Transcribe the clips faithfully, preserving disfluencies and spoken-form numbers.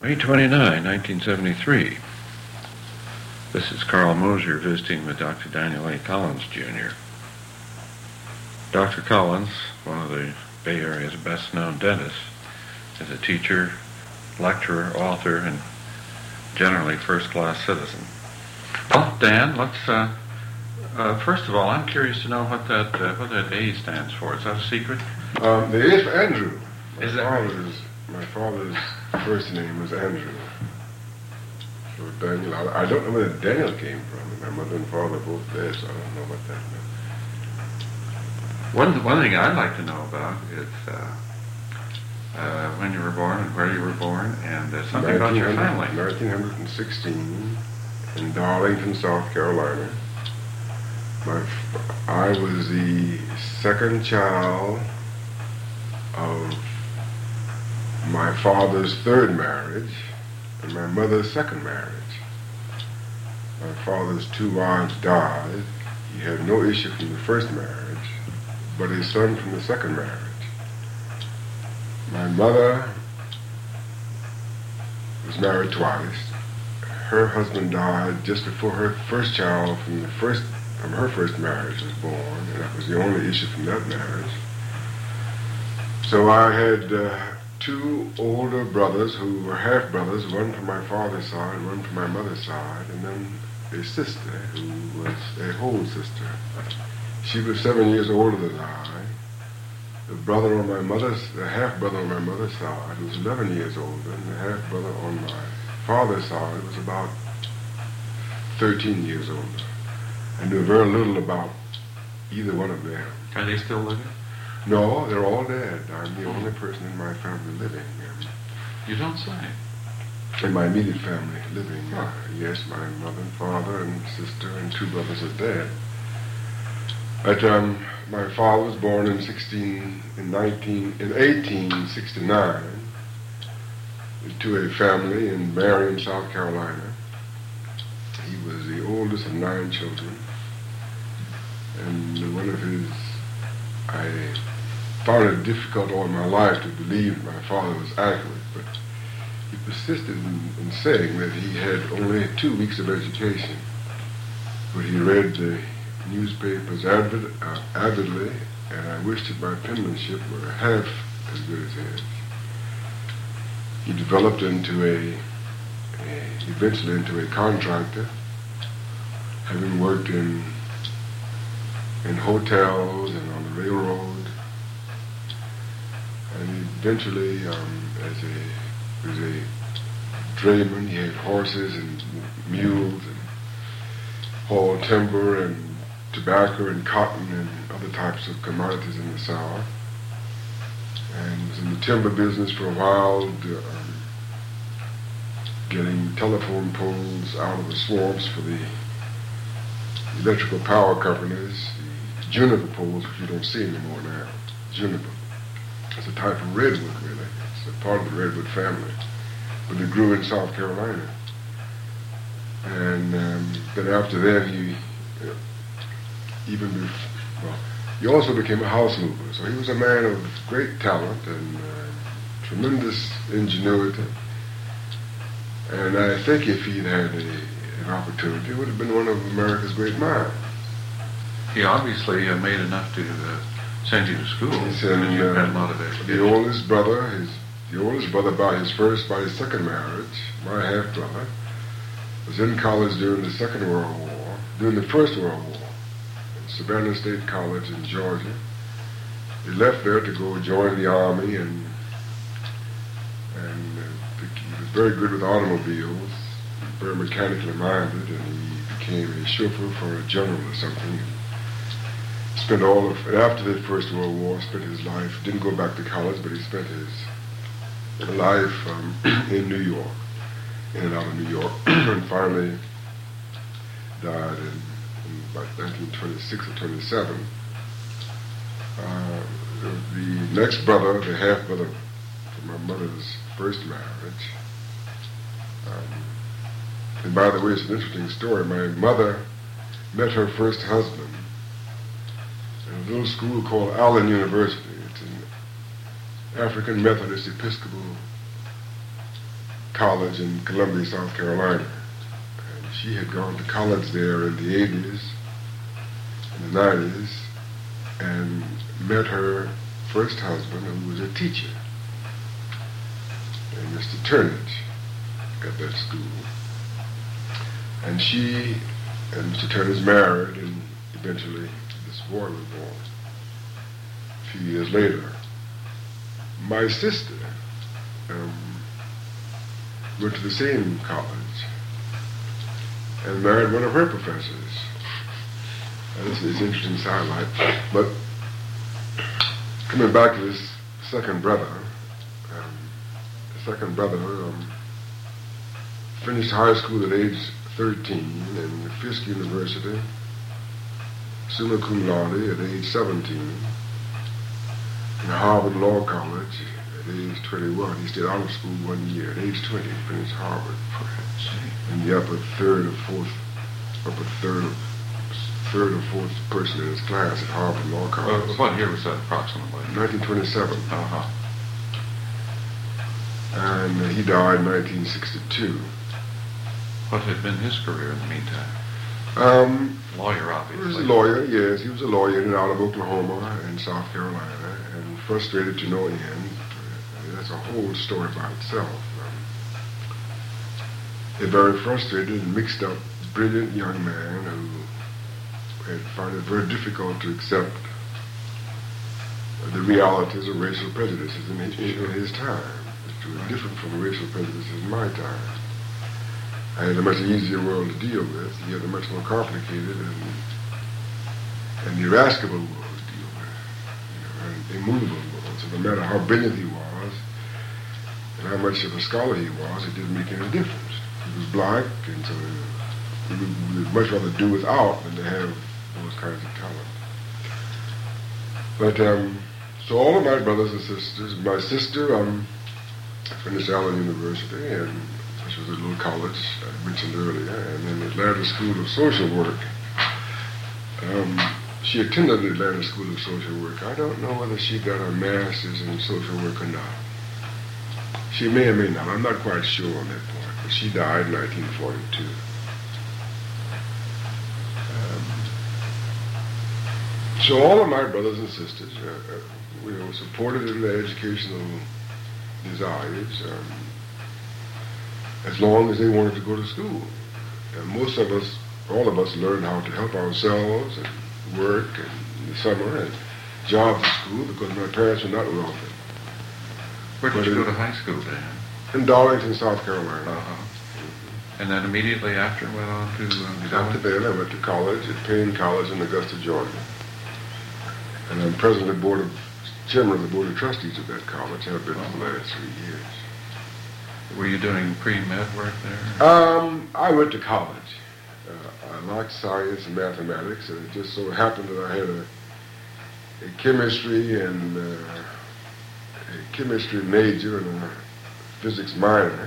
May twenty-ninth, nineteen seventy-three. This is Carl Mosier visiting with Doctor Daniel A. Collins, Junior Doctor Collins, one of the Bay Area's best-known dentists, is a teacher, lecturer, author, and generally first-class citizen. Well, Dan, let's, uh, uh, first of all, I'm curious to know what that uh, what that A stands for. Is that a secret? Um, the A is for Andrew. My Is that right? father's, my father's first name was Andrew. So Daniel, I, I don't know where Daniel came from. My mother and father both dead, so I don't know what that meant. One, one thing I'd like to know about is uh, uh, when you were born and where you were born, and uh, something about your family. nineteen sixteen in Darlington, South Carolina. My, I was the second child of my father's third marriage and my mother's second marriage. My father's two wives died. He had no issue from the first marriage, but his son from the second marriage. My mother was married twice. Her husband died just before her first child from the first from her first marriage was born, and that was the only issue from that marriage. So I had uh, two older brothers who were half-brothers, one from my father's side, one from my mother's side, and then a sister who was a whole sister. She was seven years older than I. The brother on my mother's, the half-brother on my mother's side was eleven years older, and the half-brother on my father's side was about thirteen years older. I knew very little about either one of them. Are they still living? No, they're all dead. I'm the only person in my family living. You don't say. In my immediate family living. Huh. Uh, yes, my mother and father and sister and two brothers are dead. But um, my father was born in sixteen, in nineteen, in eighteen sixty-nine to a family in Marion, South Carolina. He was the oldest of nine children, and one of his, I found it difficult all my life to believe my father was accurate, but he persisted in, in saying that he had only two weeks of education, but he read the newspapers avid, uh, avidly, and I wished that my penmanship were half as good as his. He developed into a, a eventually into a contractor, having worked in in hotels and on the railroad, and eventually um, as a as a drayman, he had horses and mules and hauled timber and tobacco and cotton and other types of commodities in the South, and was in the timber business for a while, um, getting telephone poles out of the swamps for the electrical power companies, the juniper poles, which you don't see anymore now. Juniper. It's a type of redwood, really. It's a part of the redwood family, but it grew in South Carolina. And um, then after that, he uh, even before, well, he also became a house mover. So he was a man of great talent and uh, tremendous ingenuity. And I think if he'd had a, an opportunity, it would have been one of America's great minds. He obviously uh, made enough to uh, send you to school. He said, and you uh, had a lot of education. the oldest brother, his the oldest brother by his first, by his second marriage, my half brother, was in college during the Second World War, during the First World War, at Savannah State College in Georgia. He left there to go join the army, and and uh, he was very good with automobiles, very mechanically minded, and he became a chauffeur for a general or something. Spent all of, after the First World War, spent his life, didn't go back to college, but he spent his life um, in New York, in and out of New York, and finally died in, in about nineteen twenty-six or twenty-seven. Uh, the next brother, the half-brother from my mother's first marriage, um, and by the way, it's an interesting story. My mother met her first husband in a little school called Allen University. It's an African Methodist Episcopal college in Columbia, South Carolina. And she had gone to college there in the eighties, in the nineties, and met her first husband, who was a teacher, and Mister Turnage, at that school. And she and Mister Turnage married, and eventually this boy was born a few years later. My sister um, went to the same college and married one of her professors. And this is an interesting sidelight. But coming back to this second brother, um, the second brother um, finished high school at age thirteen and Fisk University, summa cum laude at age seventeen, and Harvard Law College at age twenty-one. He stayed out of school one year. At age twenty, he finished Harvard. And the upper third or fourth, upper third, third or fourth person in his class at Harvard Law College. Uh, what year was that approximately? nineteen twenty-seven. Uh-huh. And uh, he died in nineteen sixty-two. What had been his career in the meantime? Um, Lawyer, he obviously. was a lawyer, yes. He was a lawyer in and out of Oklahoma and South Carolina, and frustrated to no end. Uh, that's a whole story by itself. Um, a very frustrated and mixed up, brilliant young man who had found it very difficult to accept the realities of racial prejudices in his, in his time, which were different from racial prejudices in my time. I had a much easier world to deal with. He had a much more complicated and, and irascible world to deal with, you know, and immovable world. So no matter how brilliant he was and how much of a scholar he was, it didn't make any difference. He was black, and so we would, we would much rather do without than to have those kinds of talent. But um, so all of my brothers and sisters, my sister um, finished Allen University, and which was a little college I mentioned earlier, and then the Atlanta School of Social Work. Um, she attended the Atlanta School of Social Work. I don't know whether she got her master's in social work or not. She may or may not. I'm not quite sure on that point, but she died in nineteen forty-two. Um, so all of my brothers and sisters, uh, uh, we were supported in their educational desires. Um, as long as they wanted to go to school. And most of us, all of us, learned how to help ourselves and work and in the summer and jobs at school because my parents were not wealthy. Where did but you in, go to high school, Dan? In Darlington, South Carolina. Uh-huh. And then immediately after went on to... Uh, after that, I went to college at Payne College in Augusta, Georgia. And I'm president of the board of, chairman of the board of trustees of that college. I've been for the last three years. Were you doing pre-med work there? Um, I went to college. Uh, I liked science and mathematics, and it just so happened that I had a, a chemistry and uh, a chemistry major and a physics minor.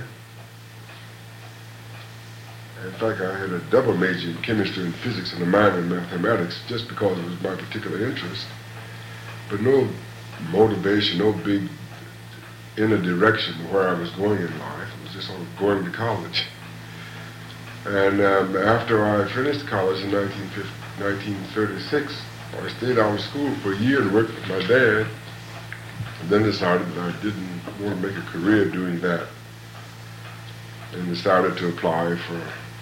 In fact, I had a double major in chemistry and physics and a minor in mathematics just because it was my particular interest. But no motivation, no big inner direction where I was going in life. It was just sort of going to college. And um, after I finished college in nineteen thirty-six, I stayed out of school for a year and worked with my dad, and then decided that I didn't want to make a career doing that, and decided to apply for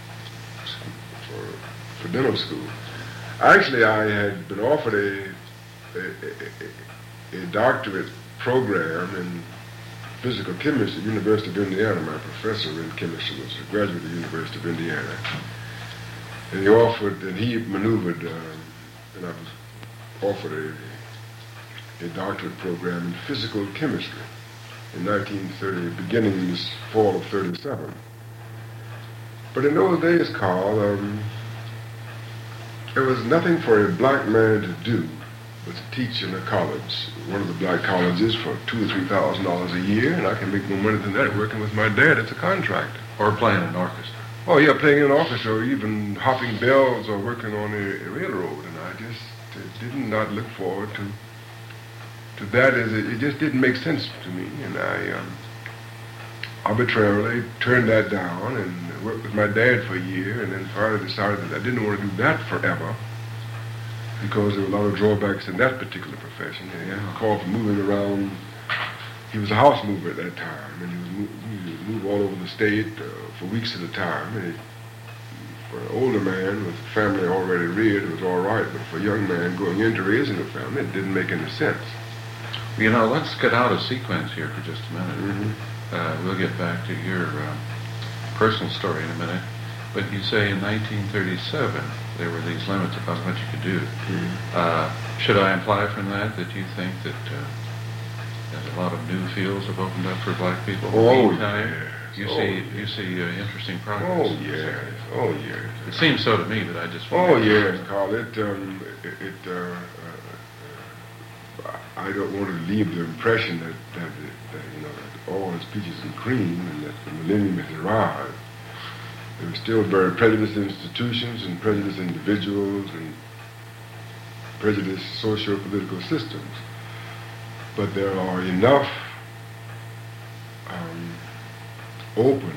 for, for dental school. Actually, I had been offered a, a, a, a doctorate program in physical chemistry at the University of Indiana. My professor in chemistry was a graduate of the University of Indiana. And he offered, and he maneuvered, um, and I was offered a, a doctorate program in physical chemistry in nineteen thirty, beginning in this fall of thirty-seven. But in those days, Carl, um, there was nothing for a black man to do but to teach in a college, one of the black colleges, for two or three thousand dollars a year, and I can make more money than that working with my dad as a contractor. Or playing an orchestra. Oh yeah, playing in an orchestra, or even hopping bells, or working on a, a railroad, and I just uh, did not look forward to to that. As it, it just didn't make sense to me, and I um, arbitrarily turned that down and worked with my dad for a year, and then finally decided that I didn't want to do that forever because there were a lot of drawbacks in that particular profession. And he had a call for moving around. He was a house mover at that time, and he was move, he would move all over the state uh, for weeks at a time. And he, for an older man with a family already reared, it was all right, but for a young man going into raising a family, it didn't make any sense. You know, let's get out of sequence here for just a minute. Mm-hmm. Uh, we'll get back to your uh, personal story in a minute. But you say in nineteen thirty-seven there were these limits about what you could do. Mm-hmm. Uh, should I imply from that that you think that uh, there's a lot of new fields have opened up for black people? Oh, Meantime, yes. You oh, see, yes. you see uh, interesting progress. Oh, yes. Oh, yes. It seems so to me, but I just. Oh, yes, Carl. It, um, it, it uh, uh, I don't want to leave the impression that, that, that you know, that all is peaches and cream and that the millennium has arrived. There are still very prejudiced institutions and prejudiced individuals and prejudiced socio-political systems. But there are enough um, open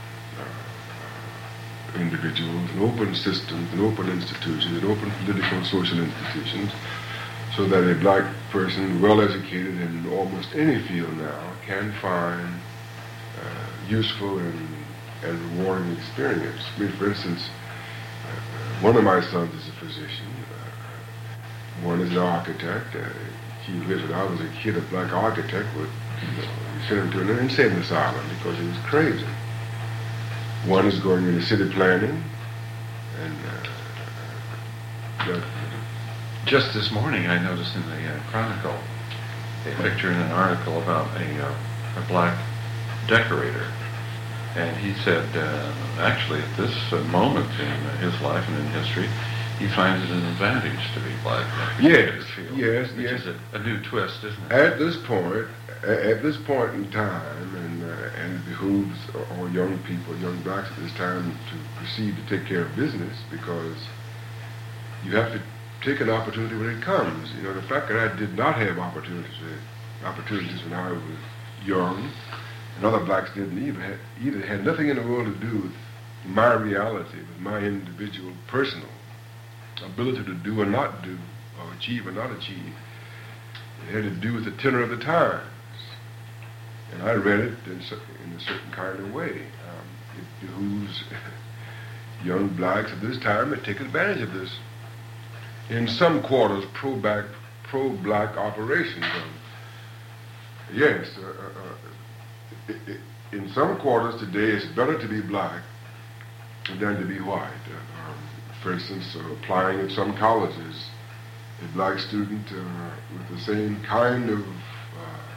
uh, individuals and open systems and open institutions and open political and social institutions so that a black person, well-educated in almost any field now, can find uh, useful and, and rewarding experience. I mean, for instance, uh, one of my sons is a physician. Uh, one is an architect. Uh, he wished when I was a kid, a black architect would you know, send him to an insane asylum because he was crazy. One is going into city planning, and uh, that, just this morning, I noticed in the uh, Chronicle a picture in an article about a, uh, a black decorator. And he said, uh, actually, at this uh, moment in uh, his life and in history, he finds it an advantage to be black. Yes, field, yes, which yes. is a, a new twist, isn't it? At this point, at this point in time, and uh, and it behooves all young people, young blacks at this time, to proceed to take care of business because you have to take an opportunity when it comes. You know, the fact that I did not have opportunities, opportunities when I was young, and other blacks didn't either, had, either had nothing in the world to do with my reality, with my individual, personal ability to do or not do, or achieve or not achieve. It had to do with the tenor of the times. And I read it in, in a certain kind of way. Um, it behooves young blacks at this time to take advantage of this. In some quarters, pro-black, pro-black operations. Um, yes, uh, uh, it, it, in some quarters today, it's better to be black than to be white. Uh, um, for instance, uh, applying at some colleges, a black student uh, with the same kind of, uh,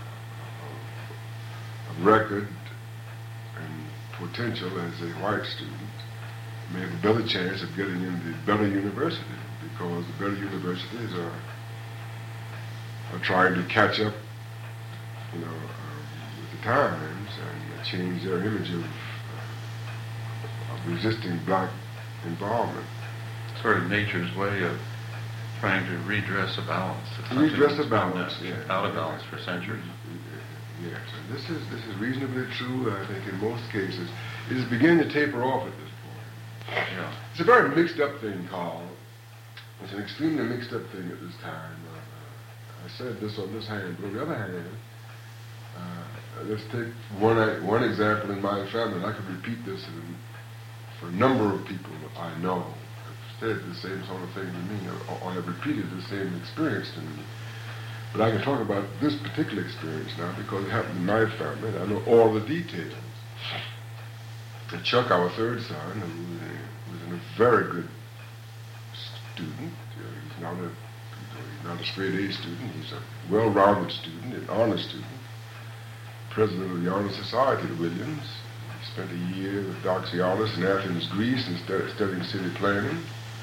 of record and potential as a white student may have a better chance of getting into better universities because the better universities are, are trying to catch up, you know, um, with the times and change their image of, uh, of resisting black involvement. Sort of nature's way of trying to redress a balance. Redress a balance, been, uh, yeah. Out of balance for centuries. Yes, and this is this is reasonably true, I think, in most cases. It is beginning to taper off at this point. Yeah. It's a very mixed up thing, Carl. It's an extremely mixed up thing at this time. Uh, I said this on this hand, but on the other hand, uh, let's take one one example in my family, and I could repeat this in, for a number of people I know. Said the same sort of thing to me, or, or have repeated the same experience to me. But I can talk about this particular experience now because it happened in my family, and I know all the details. And Chuck, our third son, who was a very good student, uh, he's not a he's not a straight A student, he's a well-rounded student, an honor student, president of the Honor Society at Williams. He spent a year with Doxialis in Athens, Greece, and stu- studying city planning.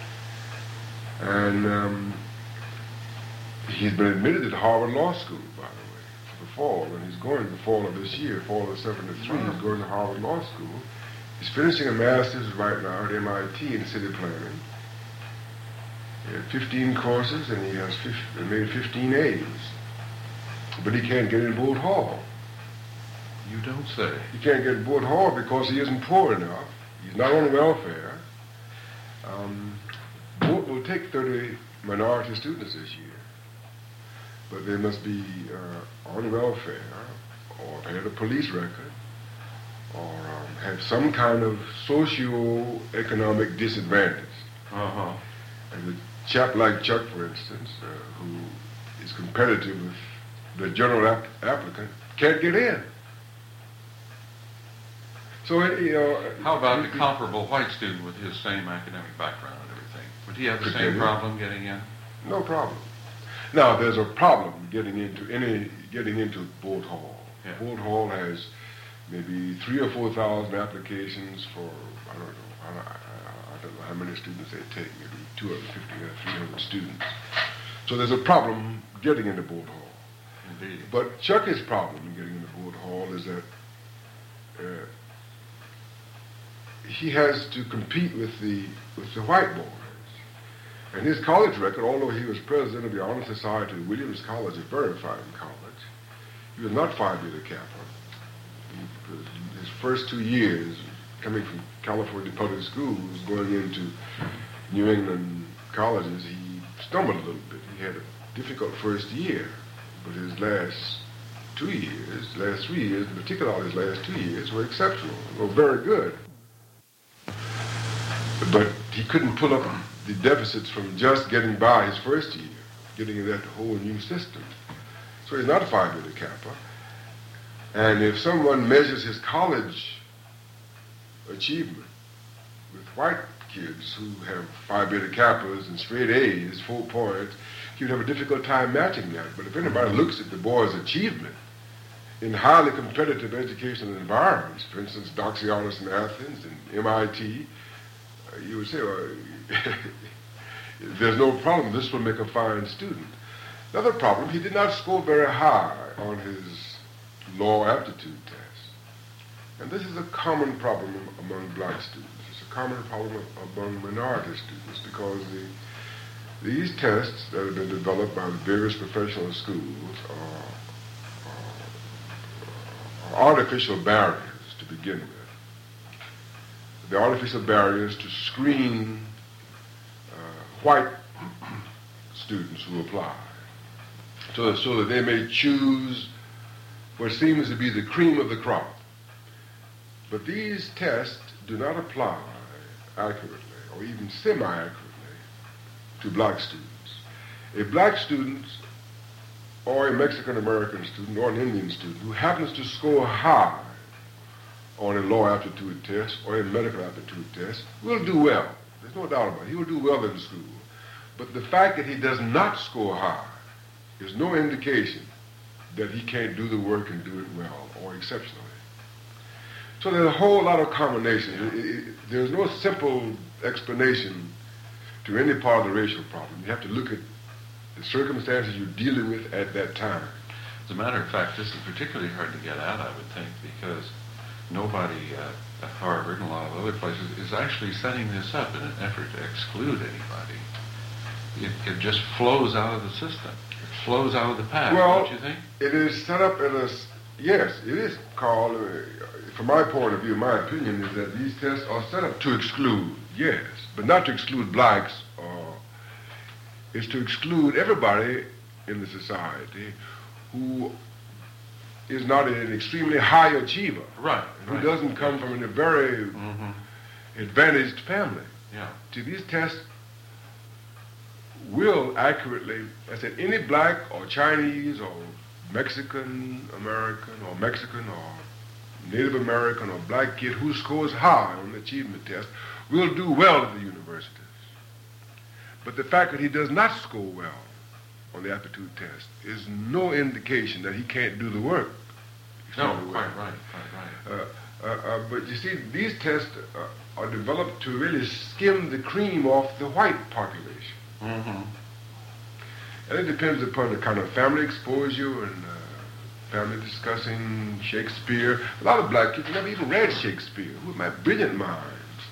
And um, he's been admitted at Harvard Law School, by the way, for the fall. And he's going the fall of this year, fall of seventy-three, wow. He's going to Harvard Law School. He's finishing a master's right now at M I T in city planning. He had fifteen courses, and he has fifteen, made fifteen A's. But he can't get in Bolt Hall. You don't say. He can't get board hall because he isn't poor enough. He's not on welfare. Um, Board will take thirty minority students this year, but they must be uh, on welfare or have had a police record or um, have some kind of socio-economic disadvantage. Uh-huh. And a chap like Chuck, for instance, uh, who is competitive with the general ap- applicant, can't get in. So, you know... How about the he, comparable white student with his same academic background and everything? Would he have the Could same get in. problem getting in? No problem. Now, there's a problem getting into any getting into Board Hall. Yeah. Board Hall has maybe three or four thousand applications for, I don't know, I don't, I don't know how many students they take, maybe two hundred fifty or three hundred students. So there's a problem getting into Board Hall. Indeed. But Chucky's problem in getting into Board Hall is that uh, he has to compete with the with the white boys. And his college record, although he was president of the Honor Society of Williams College, a very fine college, he was not Phi Beta Kappa. He, his first two years, coming from California public schools, going into New England colleges, he stumbled a little bit. He had a difficult first year, but his last two years, last three years, in particular his last two years, were exceptional, were very good. But he couldn't pull up the deficits from just getting by his first year, getting in that whole new system. So he's not a Phi Beta Kappa. And if someone measures his college achievement with white kids who have Phi Beta Kappas and straight A's, full points, he would have a difficult time matching that. But if anybody looks at the boy's achievement in highly competitive educational environments, for instance, Doxialis in Athens and M I T, uh, you would say, well, there's no problem. This will make a fine student. Another problem, he did not score very high on his law aptitude test. And this is a common problem among black students. It's a common problem among minority students because the, these tests that have been developed by the various professional schools are, are, are artificial barriers to begin with. The artificial barriers to screen uh, white students who apply, so that, so that they may choose what seems to be the cream of the crop. But these tests do not apply accurately, or even semi-accurately, to black students. A black student, or a Mexican-American student, or an Indian student who happens to score high on a law aptitude test or a medical aptitude test will do well. There's no doubt about it. He will do well in school. But the fact that he does not score high is no indication that he can't do the work and do it well or exceptionally. So there's a whole lot of combinations. It, it, there's no simple explanation to any part of the racial problem. You have to look at the circumstances you're dealing with at that time. As a matter of fact, this is particularly hard to get at, I would think, because nobody uh, at Harvard and a lot of other places is actually setting this up in an effort to exclude anybody. It, it just flows out of the system. It flows out of the past, well, don't you think? It is set up in a, yes, it is, Carl, uh, from my point of view, my opinion is that these tests are set up to exclude, yes, but not to exclude blacks, or it's to exclude everybody in the society who is not an extremely high achiever. Right. Who right. doesn't come from a very mm-hmm. advantaged family. Yeah. See, these tests will accurately, I said, any black or Chinese or Mexican American or Mexican or Native American or black kid who scores high on the achievement test will do well at the universities. But the fact that he does not score well on the aptitude test is no indication that he can't do the work. No, quite right, quite right. Uh, uh, uh, but you see, these tests uh, are developed to really skim the cream off the white population. Mm-hmm. And it depends upon the kind of family exposure and uh, family discussing Shakespeare. A lot of black kids never even read Shakespeare. Who are my brilliant minds?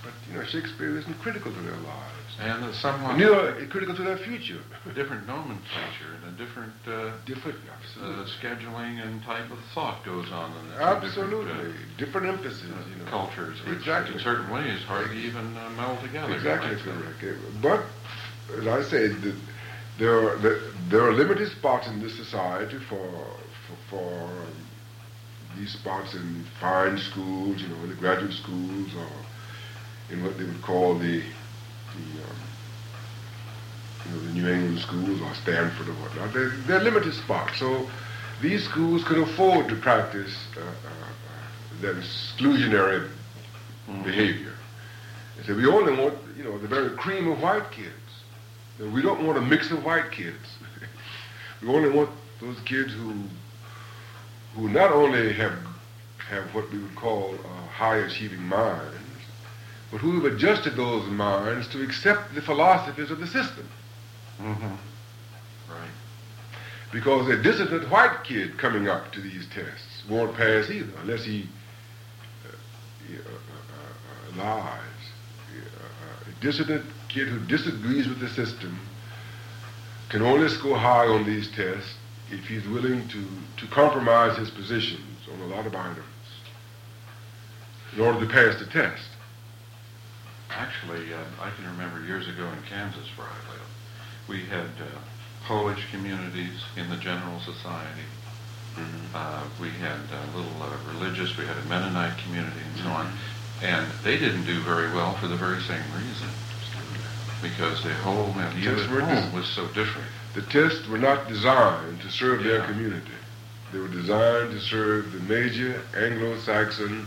but you know, Shakespeare isn't critical to their lives. And uh, somewhat And neither critical to their future. different nomenclature and a different uh, Different, uh, absolutely. scheduling and type of thought goes on in the two Absolutely. different Different emphasis, uh, you know. cultures, which Exactly. in certain ways hardly even uh, meld together. Exactly Like that. correct. Eh, But, as I said, the, there, are, there, there are limited spots in this society for, for, for um, these spots in fine schools, you know, in the graduate schools, or in what they would call the, the um, you know, the New England schools or Stanford or whatnot. They're, they're limited spots. So these schools could afford to practice uh, uh, uh, that exclusionary Mhm. behavior. They say, we only want, you know, the very cream of white kids. And we don't want a mix of white kids. We only want those kids who who not only have have what we would call uh, high achieving minds, but who have adjusted those minds to accept the philosophies of the system. Mm-hmm. Right. Because a dissident white kid coming up to these tests won't pass either, unless he, uh, he, uh, uh, uh, lies. Uh, a dissident kid who disagrees with the system can only score high on these tests if he's willing to, to compromise his positions on a lot of items in order to pass the test. Actually, uh, I can remember years ago in Kansas, where I lived, we had uh, Polish communities in the General Society. Mm-hmm. Uh, we had a little uh, religious, we had a Mennonite community and so on. Mm-hmm. And they didn't do very well for the very same reason. Because the whole milieu at Tests were home dis- was so different. The tests were not designed to serve their Yeah. community. They were designed to serve the major Anglo-Saxon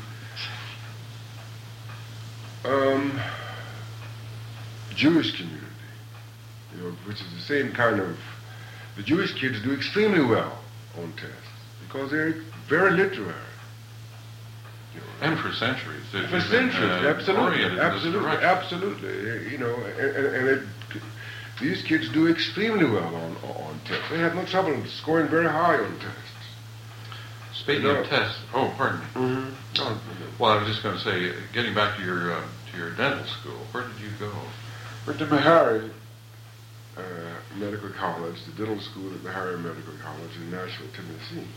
um, Jewish community, you know, which is the same kind of. The Jewish kids do extremely well on tests because they're very literary. You know, And for centuries. they've for been, centuries, uh, absolutely, oriented in this absolutely, direction. absolutely. You know, and, and, and it, these kids do extremely well on on tests. They have no trouble scoring very high on tests. Speaking You know- of tests, oh, pardon me. Mm-hmm. Oh, Well, I was just going to say, getting back to your uh, to your dental school, where did you go? went to Meharry uh, Medical College, the dental school at Meharry Medical College in Nashville, Tennessee.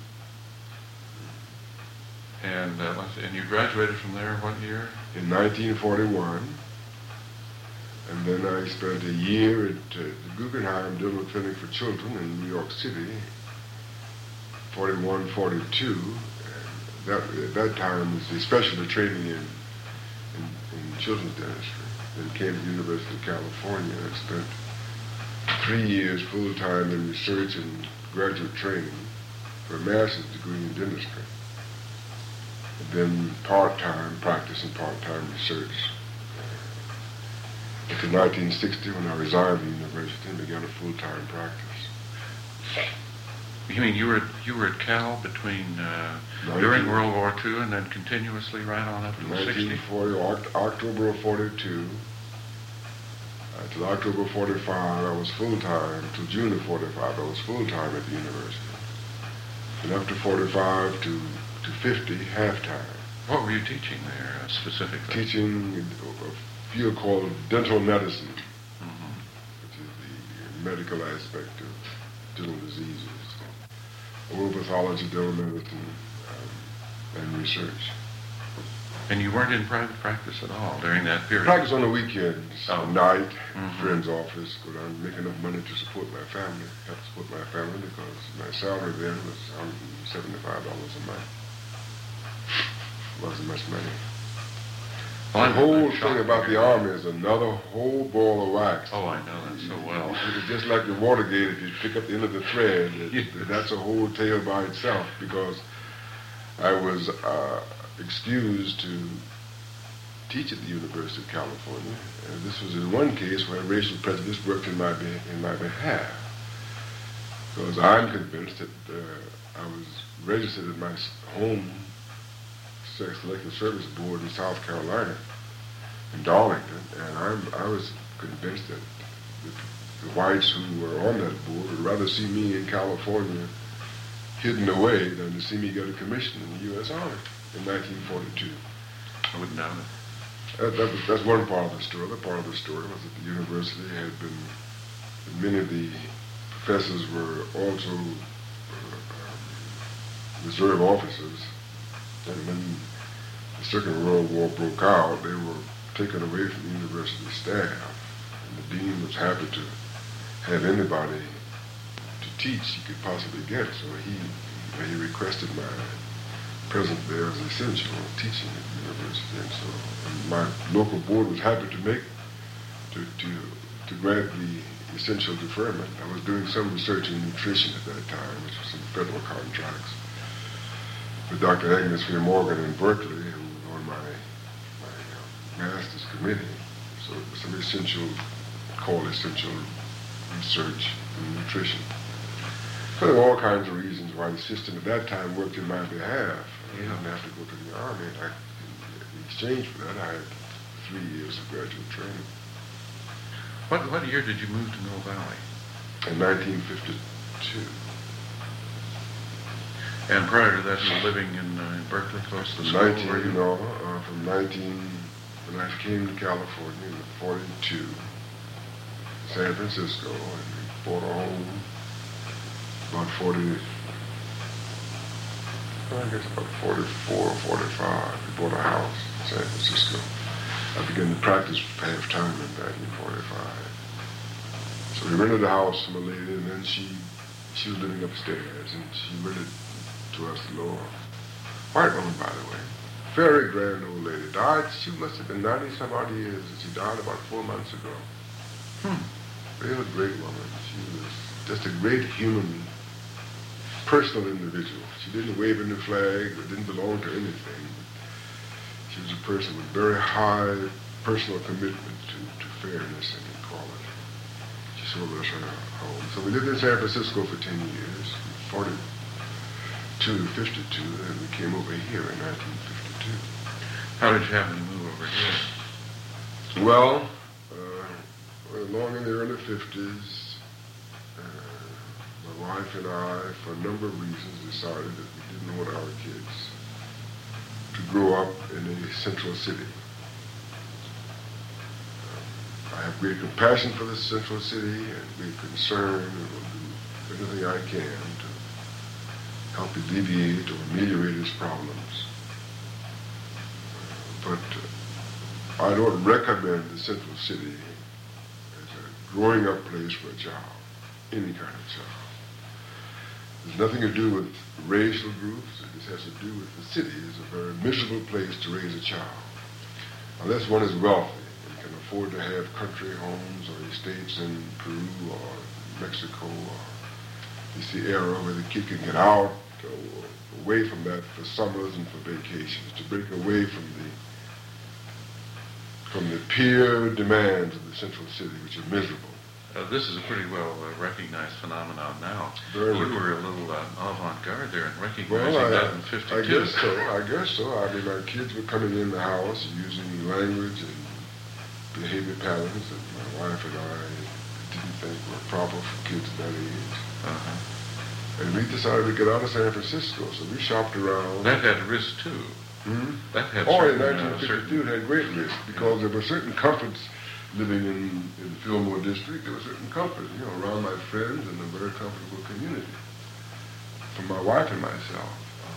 And uh, let's see, and you graduated from there what year? In nineteen forty-one, and then I spent a year at uh, the Guggenheim Dental Clinic for Children in New York City, forty-one, forty-two. And that, at that time was the specialty training in, in, in children's dentistry. Then came to the University of California and spent three years full-time in research and graduate training for a master's degree in dentistry. And then part-time practice and part-time research. Until nineteen sixty, when I resigned from the university and began a full-time practice. You mean you were you were at Cal between uh, Nineteen- during World War Two and then continuously right on up to nineteen sixty? forty, Oct- October of forty-two, until October forty-five, I was full-time. Until June of forty-five, I was full-time at the university. And after forty-five to, to fifty, half-time. What were you teaching there uh, specifically? Teaching a field called dental medicine, Mhm. which is the medical aspect of dental diseases. Oral pathology, dental medicine, um, and research. And you weren't in private practice at all during that period? Practice on the weekends, Oh. at night, Mhm. friend's office, go down and make enough money to support my family, help support my family because my salary then was one hundred seventy-five dollars a month. Wasn't much money. Well, The I'm- whole I'm thing shocked about to the hear that. Army is another whole ball of wax. Oh, I know that so well. It's just like the Watergate, if you pick up the end of the thread, it, Yes. that's a whole tale by itself because I was uh, excused to teach at the University of California. And this was in one case where racial prejudice worked in my, be- in my behalf. Because I'm convinced that uh, I was registered at my s- home Sex Selective Service Board in South Carolina, in Darlington, and I'm, I was convinced that the, the whites who were on that board would rather see me in California hidden away than to see me get a commission in the U S Army in nineteen forty-two. I wouldn't doubt it. that, that was, that's one part of the story. The other part of the story was that the university had been, many of the professors were also uh, um, reserve officers, and when the Second World War broke out, they were taken away from the university staff, and the dean was happy to have anybody to teach he could possibly get, so he he requested my presence there as essential teaching at the university, and so and my local board was happy to make to to to grant the essential deferment. I was doing some research in nutrition at that time, which was some federal contracts with Doctor Agnes V. Morgan in Berkeley, who was on my my uh, master's committee. So it was some essential, called essential research in nutrition. So there were all kinds of reasons why the system at that time worked in my behalf. I didn't have to go to the Army. And I, in exchange for that, I had three years of graduate training. What what year did you move to Mill Valley? In nineteen fifty-two. And prior to that, you were living in, uh, in Berkeley, close to the school? nineteen, you know, uh, from nineteen, when I came to California in forty-two, San Francisco, and we bought a home about forty, I guess about forty-four or forty-five. We bought a house in San Francisco. I began to practice half-time in nineteen forty-five. So we rented a house from a lady, and then she she was living upstairs, and she rented to us the lower. White woman, by the way. Very grand old lady. Died, she must have been ninety some odd years, and she died about four months ago. Hmm. Really great woman. She was just a great human, personal individual. She didn't wave any flag or didn't belong to anything. She was a person with very high personal commitment to, to fairness and equality. She sold us her home. So we lived in San Francisco for ten years, from forty-two to fifty-two, and we came over here in nineteen fifty-two. How did you happen to move over here? Well, uh, along in the early fifties, uh, my wife and I, for a number of reasons, decided that we didn't want our kids to grow up in a central city. Um, I have great compassion for this central city and great concern, and will do everything I can to help alleviate or ameliorate its problems. Uh, but uh, I don't recommend the central city as a growing up place for a child, any kind of child. There's nothing to do with racial groups. It just has to do with the city. It's a very miserable place to raise a child. Unless one is wealthy and can afford to have country homes or estates in Peru or Mexico, or it's the era where the kid can get out or away from that for summers and for vacations, to break away from the from the peer demands of the central city, which are miserable. Uh, this is a pretty well uh, recognized phenomenon now. Very you well. were a little uh, avant-garde there in recognizing Well, I, that in fifty-two. I guess so. I guess so. I mean, my kids were coming in the house using language and behavior patterns that my wife and I didn't think were proper for kids at that age. Uh-huh. And we decided to get out of San Francisco, so we shopped around. That had risk too. Hmm? That had Oh, in certain, uh, nineteen fifty-two, certain- it had great risk because there were certain comforts living in, in the Fillmore district. There were certain comforts, you know, around my friends and a very comfortable community for my wife and myself.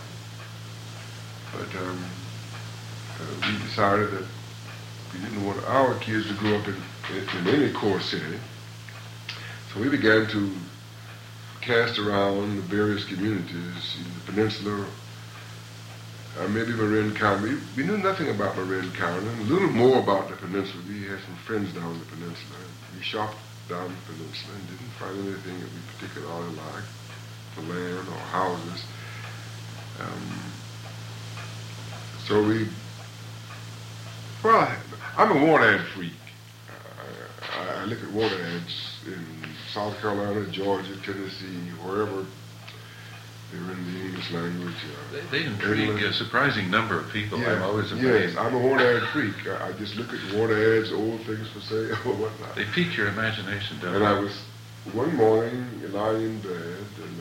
But um, uh, we decided that we didn't want our kids to grow up in, in, in any core city. So we began to cast around the various communities in the peninsula, uh, maybe Marin County. We, we knew nothing about Marin County, a little more about the peninsula. We had some friends down the peninsula. We shopped down the peninsula and didn't find anything that we particularly liked, for land or houses. Um, so we, well, I'm a want ad freak. Uh, I, I look at want ads in South Carolina, Georgia, Tennessee, wherever they're in the English language. Uh, They, they intrigue England. a surprising number of people. Yeah, I'm always yes, amazed. I'm a want ad freak. I, I just look at want ads, old things for sale or whatnot. They pique your imagination, don't And they? I was one morning lying in bed and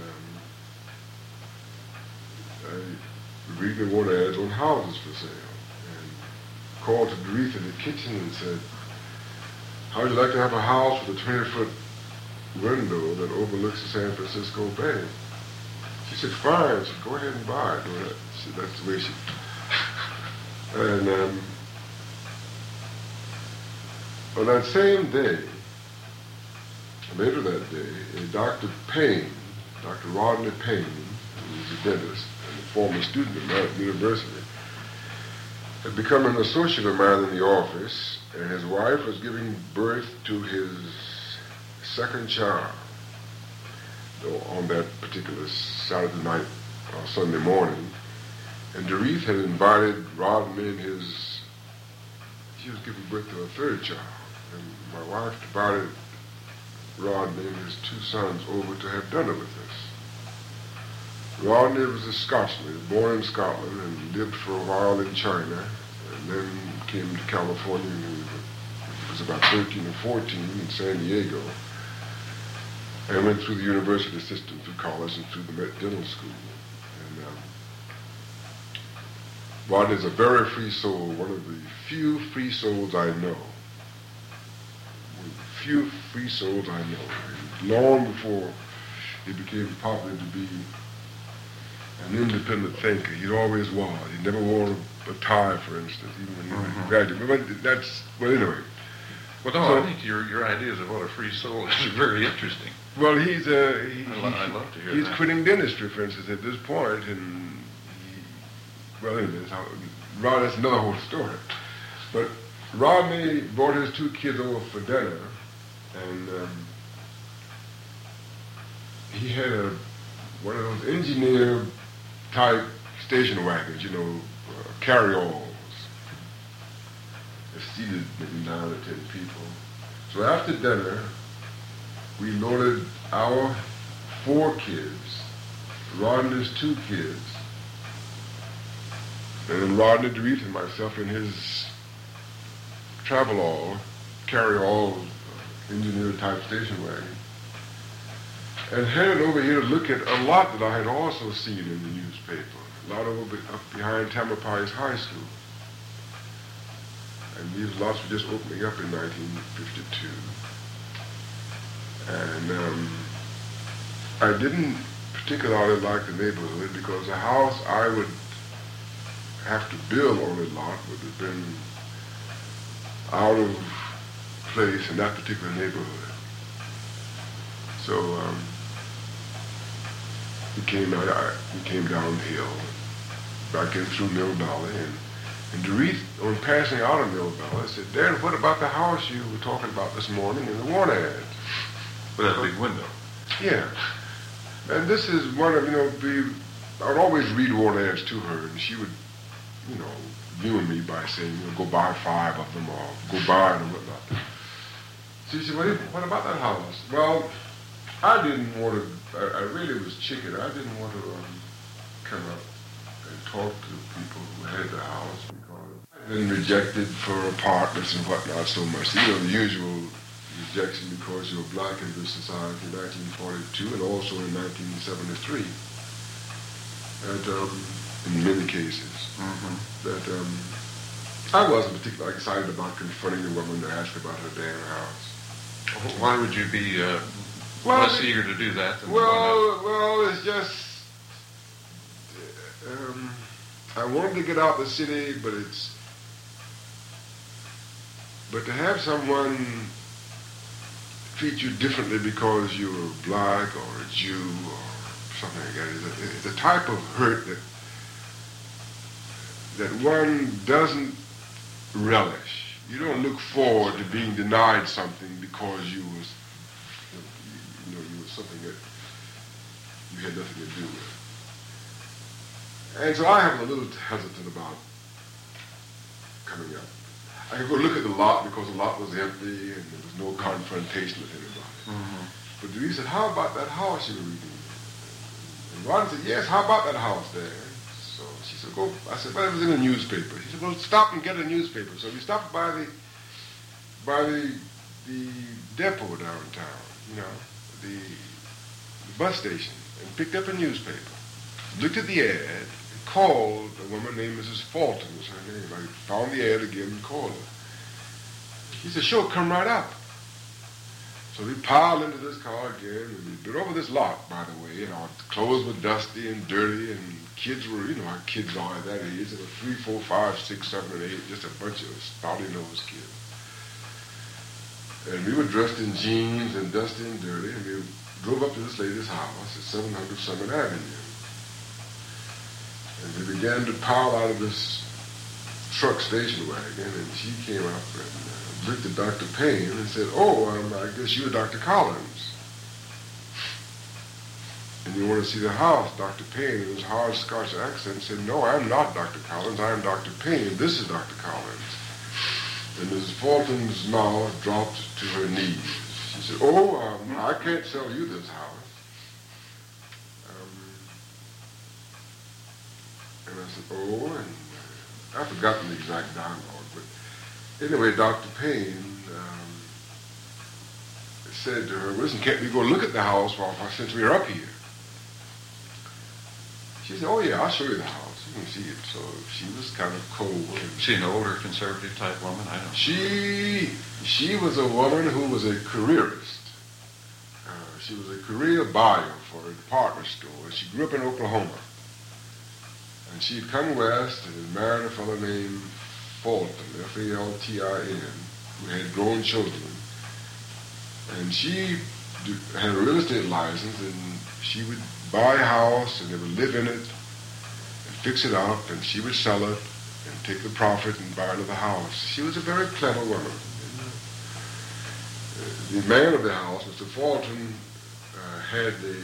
um, I read the want ads on houses for sale. And called to Doretha in the kitchen and said, how would you like to have a house with a twenty-foot window that overlooks the San Francisco Bay? She said, fine. She said, go ahead and buy it. She said, that's the way she... And um, on that same day, later that day, a Doctor Payne, Doctor Rodney Payne, who was a dentist and a former student at Marist University, had become an associate of mine in the office, and his wife was giving birth to his second child on that particular Saturday night or Sunday morning. And Doretha had invited Rodney and his, she was giving birth to a third child. And my wife invited Rodney and his two sons over to have dinner with us. Rodney was a Scotsman, born in Scotland and lived for a while in China, and then came to California when he was about thirteen or fourteen in San Diego, and went through the university system, through college and through the Met Dental School. And um, Rodney's a very free soul, one of the few free souls I know. One of the few free souls I know. And long before he became popular to be an independent thinker, he always was. He never wore a, a tie, for instance, even when he Mm-hmm. was graduate. But that's, well, anyway. Well, no, So- I think your your ideas of what a free soul is very interesting. Well, he's uh, he, I lo- I'd love to hear he's that. quitting dentistry, for instance, at this point, and he, well, anyway, that's how, Rod, that's another whole story. But Rodney brought his two kids over for dinner, and um, he had a one of those engineer type station wagons, you know, uh, carry-alls. It seated maybe nine or ten people. So after dinner, we loaded our four kids, Rodney's two kids, and then Rodney, Doretha, and myself in his travel-all, carry-all, uh, engineer-type station wagon, and headed over here to look at a lot that I had also seen in the newspaper, a lot over be- up behind Tamalpais High School. And these lots were just opening up in nineteen fifty-two. And um, I didn't particularly like the neighborhood because the house I would have to build on a lot would have been out of place in that particular neighborhood. So um, we came out, I, we came downhill, back in through Mill Valley, and, and Doretha, on passing out of Mill Valley, said, Dad, what about the house you were talking about this morning in the want ad? With that big window. Yeah. And this is one of, you know, be, I would always read want ads to her, and she would, you know, humor me by saying, you know, go buy five of them or go buy it and whatnot. She said, what, what about that house? Well, I didn't want to, I, I really was chicken. I didn't want to um, come up and talk to people who had the house because I'd been rejected for apartments and whatnot so much. You know, the usual rejection because you were black in this society in nineteen forty-two and also in nineteen seventy-three. And um, in many cases, Mm-hmm. that um, I wasn't particularly excited about confronting a woman to ask about her damn house. Why would you be uh, Well, less it- eager to do that than the one else? Well, well, it's just um, I wanted to get out the city, but it's but to have someone treat you differently because you're black or a Jew or something like that is a, it's a type of hurt that that one doesn't relish. You don't look forward to being denied something because you was, you know, you was something that you had nothing to do with. And so I am a little hesitant about coming up. I could go look at the lot because the lot was empty and there was no confrontation with anybody. Mm-hmm. But Denise said, how about that house you were reading? And Ron said, yes, how about that house there? So she said, go. I said, well, it was in a newspaper. She said, well, stop and get a newspaper. So we stopped by the by the the depot downtown, you know, the, the bus station, and picked up a newspaper, looked at the ad, and called a woman named Missus Fulton, was her name. I found the ad again and called her. He said, sure, come right up. So we piled into this car again, and we'd been over this lot, by the way, and our clothes were dusty and dirty, and kids were, you know how kids are at that age. They were three, four, five, six, seven, and eight, just a bunch of spouty-nosed kids. And we were dressed in jeans and dusty and dirty, and we drove up to this lady's house at seven hundred Summit Avenue. And we began to pile out of this truck station wagon, and she came up and uh, looked at Doctor Payne and said, oh, um, I guess you're Doctor Collins. And you want to see the house? Doctor Payne, in his hard Scotch accent, said, no, I'm not Doctor Collins, I'm Doctor Payne, this is Doctor Collins. And Missus Fulton's mouth dropped to her knees. She said, oh, um, I can't sell you this house. Um, and I said, oh, and uh, I've forgotten the exact dialogue, but anyway, Doctor Payne um, said to her, listen, can't we go look at the house while, since we're up here? She said, oh, yeah, I'll show you the house. You can see it. So she was kind of cold. And she an older conservative type woman? I don't know. She, she was a woman who was a careerist. Uh, she was a career buyer for a department store. She grew up in Oklahoma. And she'd come west and married a fellow named Fulton, F A L T I N, who had grown children. And she do, had a real estate license, and she would buy a house, and they would live in it, and fix it up, and she would sell it, and take the profit and buy another house. She was a very clever woman. And, uh, the man of the house, Mister Fulton, uh, had a,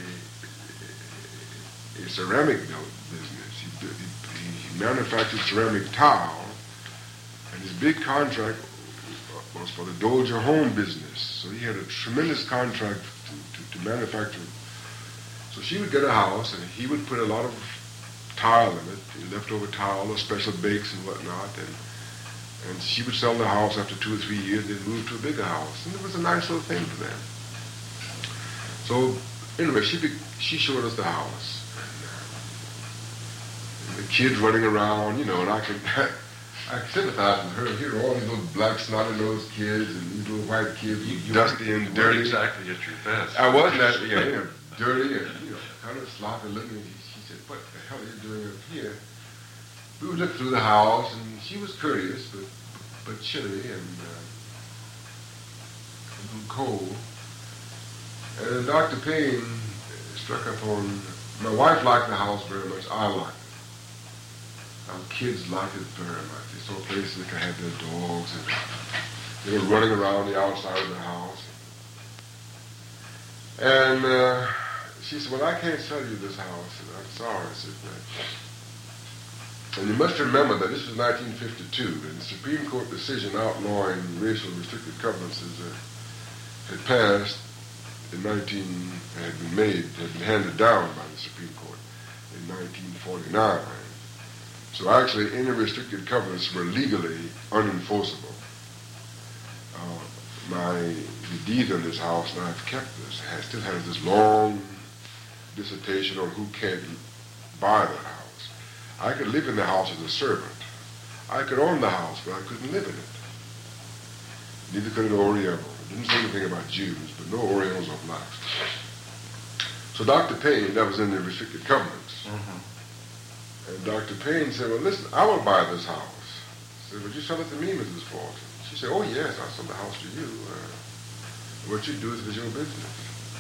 a ceramic business. He, he, he manufactured ceramic tile, and his big contract was for the Dozier home business. So he had a tremendous contract to, to, to manufacture. So she would get a house, and he would put a lot of tile in it, leftover tile or special bakes and whatnot, and and she would sell the house after two or three years, then move to a bigger house, and it was a nice little thing for them. So anyway, she be, she showed us the house, and, uh, and the kids running around, you know, and I could I could sympathize with her. Here are all these little black snotty-nosed kids and these little white kids, you, you dusty and dirty. Exactly at your best. I wasn't that, yeah, you know, dirty and, you know, kind of sloppy looking. She said, what the hell are you doing up here? We would look through the house, and she was courteous, but but chilly and uh, a little cold. And Doctor Payne struck up on, my wife liked the house very much. I liked it. Our kids liked it very much. They saw places they could have their dogs, and they were running around the outside of the house. And uh, she said, well, I can't sell you this house. And I'm sorry. I said, and you must remember that this was nineteen fifty-two, and the Supreme Court decision outlawing racial restricted covenants uh, had passed in nineteen, had been made, had been handed down by the Supreme Court in nineteen forty-nine. So actually, any restricted covenants were legally unenforceable. Uh, my the deed on this house, and I've kept this, has, still has this long dissertation on who can't buy that house. I could live in the house as a servant. I could own the house, but I couldn't live in it. Neither could an Oriental. It didn't say anything about Jews, but no Orientals or blacks. So Doctor Payne, that was in the restricted covenants. Mm-hmm. And Doctor Payne said, well, listen, I will buy this house. I said, would you sell it to me, Missus Fulton? She said, oh, yes, I'll sell the house to you. Uh, what you do is your business.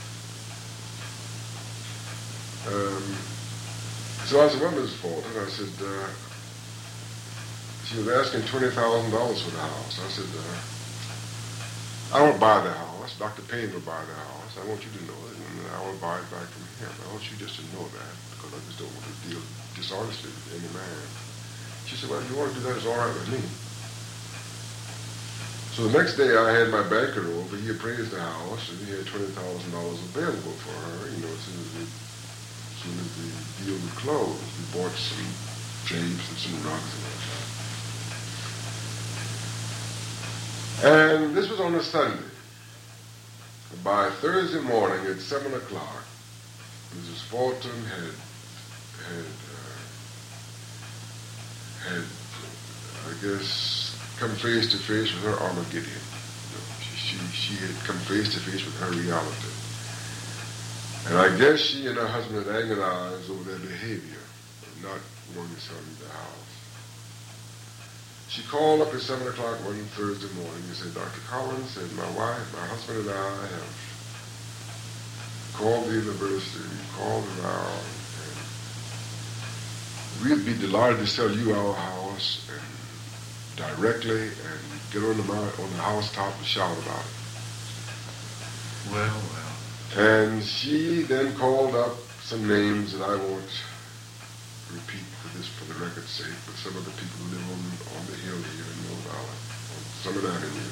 Um, so I said, well, Missus Fulton, I said, uh, she was asking twenty thousand dollars for the house. I said, uh, I won't buy the house. Doctor Payne will buy the house. I want you to know it, and I will buy it back from him. I want you just to know that, because I just don't want to deal dishonestly with any man. She said, well, if you want to do that, it's all right with me. So the next day I had my banker over. He appraised the house, and he had twenty thousand dollars available for her, you know, as soon as the As soon as the deal was closed, we bought some drapes and some rugs and whatnot. And this was on a Sunday. By Thursday morning at seven o'clock, Missus Fulton had had uh, had, I guess, come face to face with her Armageddon. You know, she, she, she had come face to face with her reality. And I guess she and her husband had agonized over their behavior, not wanting to sell me the house. She called up at seven o'clock one Thursday morning and said, Doctor Collins said, my wife, my husband and I have called the university, called around, and we'd be delighted to sell you our house and directly and get on the mount, on the housetop and shout about it. Well, well. And she then called up some names that I won't repeat for this for the record's sake, but some of the people who live on, on the hill here in Mill Valley, on Summit Avenue.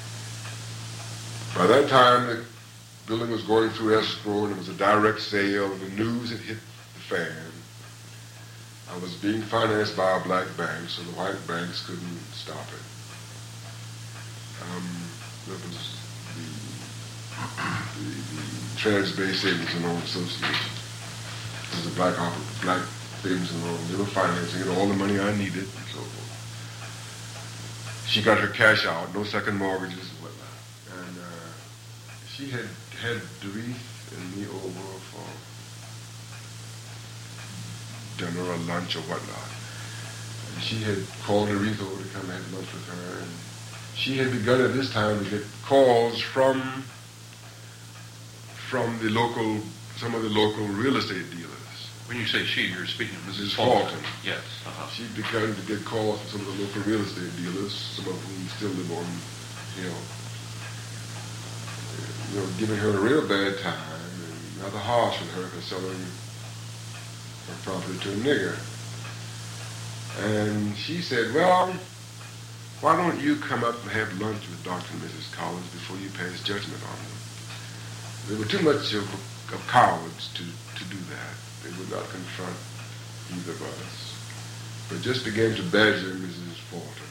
By that time, the building was going through escrow and it was a direct sale and the news had hit the fan. I was being financed by a black bank, so the white banks couldn't stop it. Um, there was the, the, the Trans-Bay Savings and Loan Association. It was a black, black savings and loan. They were financing it, all the money I needed and so forth. She got her cash out, no second mortgages and whatnot. And uh, she had had Doreeth and me over for dinner or lunch or whatnot. And she had called Doreeth over to come have lunch with her. And she had begun at this time to get calls from from the local, some of the local real estate dealers. When you say she, you're speaking of Missus Missus Fulton. Fulton. Yes. Uh-huh. She'd begun to get calls from some of the local real estate dealers, some of whom still live on the hill. You know, giving her a real bad time and rather harsh with her for selling her property to a nigger. And she said, well, why don't you come up and have lunch with Doctor and Missus Collins before you pass judgment on them? They were too much of, of cowards to, to do that. They would not confront either of us, but just began to badger Missus Fulton.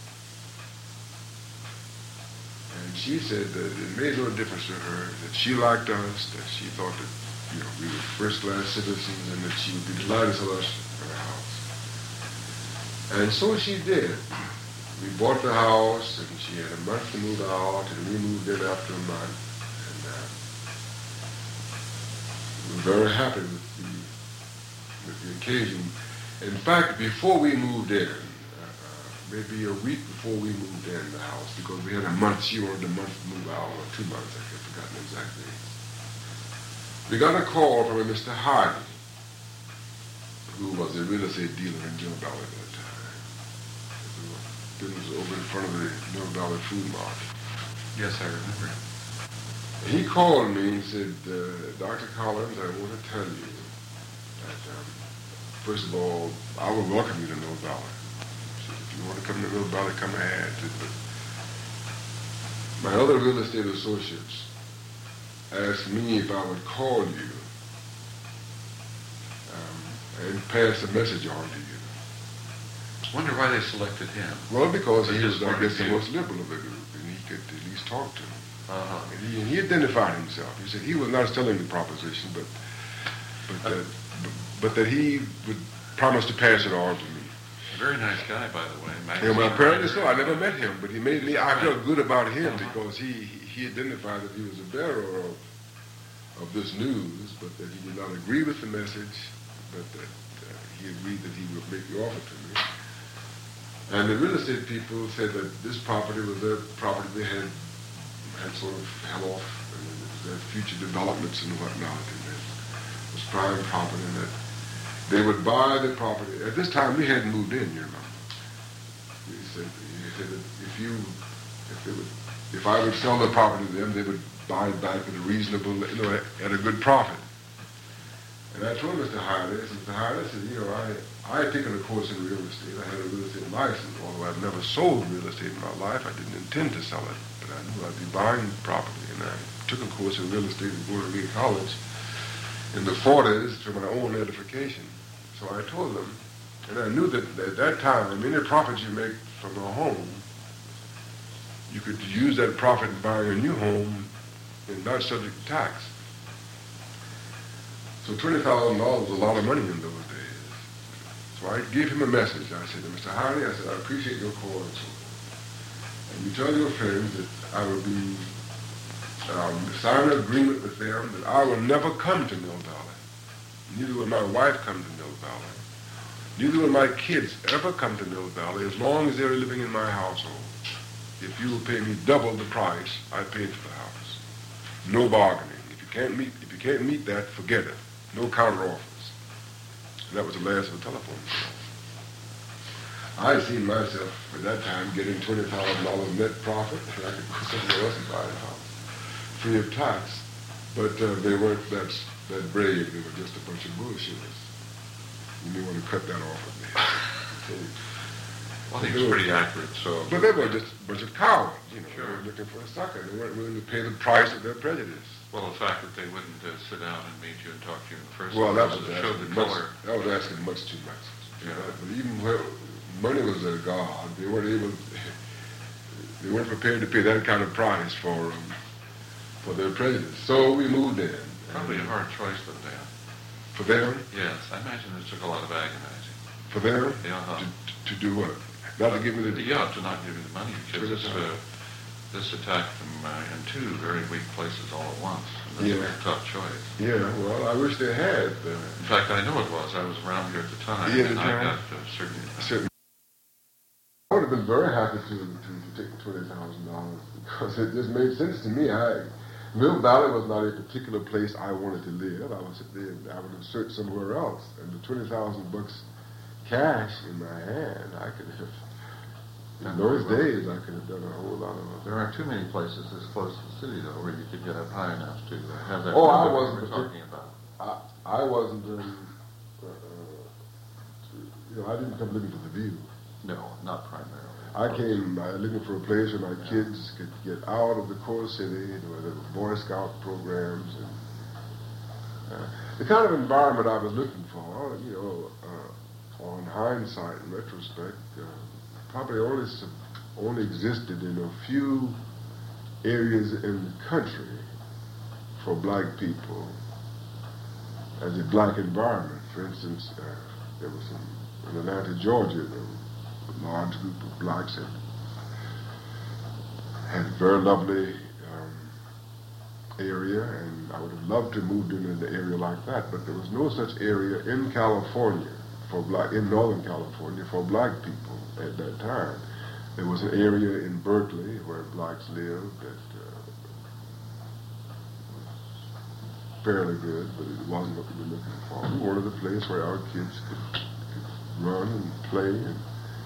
And she said that it made no difference to her, that she liked us, that she thought that, you know, we were first-class citizens and that she would be delighted to sell us her house. And so she did. We bought the house, and she had a month to move out, and we moved in after a month. And uh, we were very happy with the, with the occasion. In fact, before we moved in, uh, maybe a week before we moved in the house, because we had a month, she wanted a month to move out, or two months, I have forgotten exactly. We got a call from a Mister Hardy, who was a real estate dealer in Mill Valley at that time. It was over in front of the Mill Valley Food Market. Yes, I remember. He called me and said, uh, Doctor Collins, I want to tell you that, um, first of all, I will welcome you to Mill Valley. He said, if you want to come to Mill Valley, come ahead. But my other real estate associates asked me if I would call you um, and pass a message on to you. Wonder why they selected him. Well, because he His was, I guess, the point of most liberal of the group, and he could at least talk to him. Uh-huh. And he, and he identified himself. He said he was not selling the proposition, but but that, but, but that he would promise to pass it on to me. A very nice guy, by the way. And well, apparently so. I never met him, but he made me. I felt good about him Uh-huh. because he he identified that he was a bearer of of this news, but that he did not agree with the message, but that uh, he agreed that he would make the offer to me. And the real estate people said that this property was their property they had had sort of held off, and it was their future developments and whatnot, and it was prime property, and that they would buy the property. At this time, we hadn't moved in, you remember. He said, he said that if you, if they would, if I would sell the property to them, they would buy it back at a reasonable, you know, at a good profit. And I told Mister Hyde, I said, Mister Hyde, I said, you know, I, I had taken a course in real estate. I had a real estate license, although I've never sold real estate in my life. I didn't intend to sell it, but I knew I'd be buying property. And I took a course in real estate at Gordon Lee College in the forties for my own edification. So I told them, and I knew that at that time, any profit you make from a home, you could use that profit in buying a new home and not subject to tax. So twenty thousand dollars was a lot of money in those days. So So I gave him a message. I said to Mister Hardy, I said, I appreciate your call and so forth. And you tell your friends that I will be, um, sign an agreement with them that I will never come to Mill Valley. Neither will my wife come to Mill Valley. Neither will my kids ever come to Mill Valley as long as they're living in my household. If you will pay me double the price I paid for the house. No bargaining. If you can't meet, if you can't meet that, forget it. No counter offers. And that was the last of the telephone call. I seen myself at that time getting twenty thousand dollars net profit, and I could go somewhere else and buy a house free of tax. But uh, they weren't that that brave. They were just a bunch of bullshitters. You may want to cut that off of me. Well, he was pretty accurate, so... But they were just a bunch of cowards, you know. Sure. They were looking for a sucker. They weren't willing to pay the price of their prejudice. Well, the fact that they wouldn't uh, sit down and meet you and talk to you in the first Well, that was place showed the asking much, color. that was asking much too much. You Yeah. know, but even where money was their god, they weren't able, they weren't prepared to pay that kind of price for um, for their prejudice. So we moved in. Probably a hard choice for them. For them? Yes, I imagine it took a lot of agonizing. For them? Yeah. To, to do what? Not to give me the... Yeah, to not give you the money, because this, uh, this attacked them uh, in two very weak places all at once. And that's Yeah. a tough choice. Yeah, well, I wish they had. Uh, In fact, I know it was. I was around here at the time, Yeah, and the I time. got uh, certain... certain I would have been very happy to, to, to take the twenty thousand dollars because it just made sense to me. I, Mill Valley was not a particular place I wanted to live. I was there, I would have searched somewhere else. And the twenty thousand bucks cash in my hand, I could have, in those days, I could have done a whole lot of... There aren't too many places this close to the city, though, where you could get up high enough to have that Oh, I window wasn't we were talking about. I, I wasn't, um, uh, you know, I didn't come looking for the view. No, not primarily. I came uh, looking for a place where my kids could get out of the core city, where there were Boy Scout programs, and uh, the kind of environment I was looking for. You know, uh, on hindsight, in retrospect, uh, probably only only existed in a few areas in the country for black people as a black environment. For instance, uh, there was some in Atlanta, Georgia. There was a large group of blacks had, had a very lovely um, area, and I would have loved to have moved into an area like that, but there was no such area in California for black, in Northern California for black people at that time. There was an area in Berkeley where blacks lived that uh, was fairly good, but it wasn't what we were looking for. We wanted a place where our kids could, could run and play and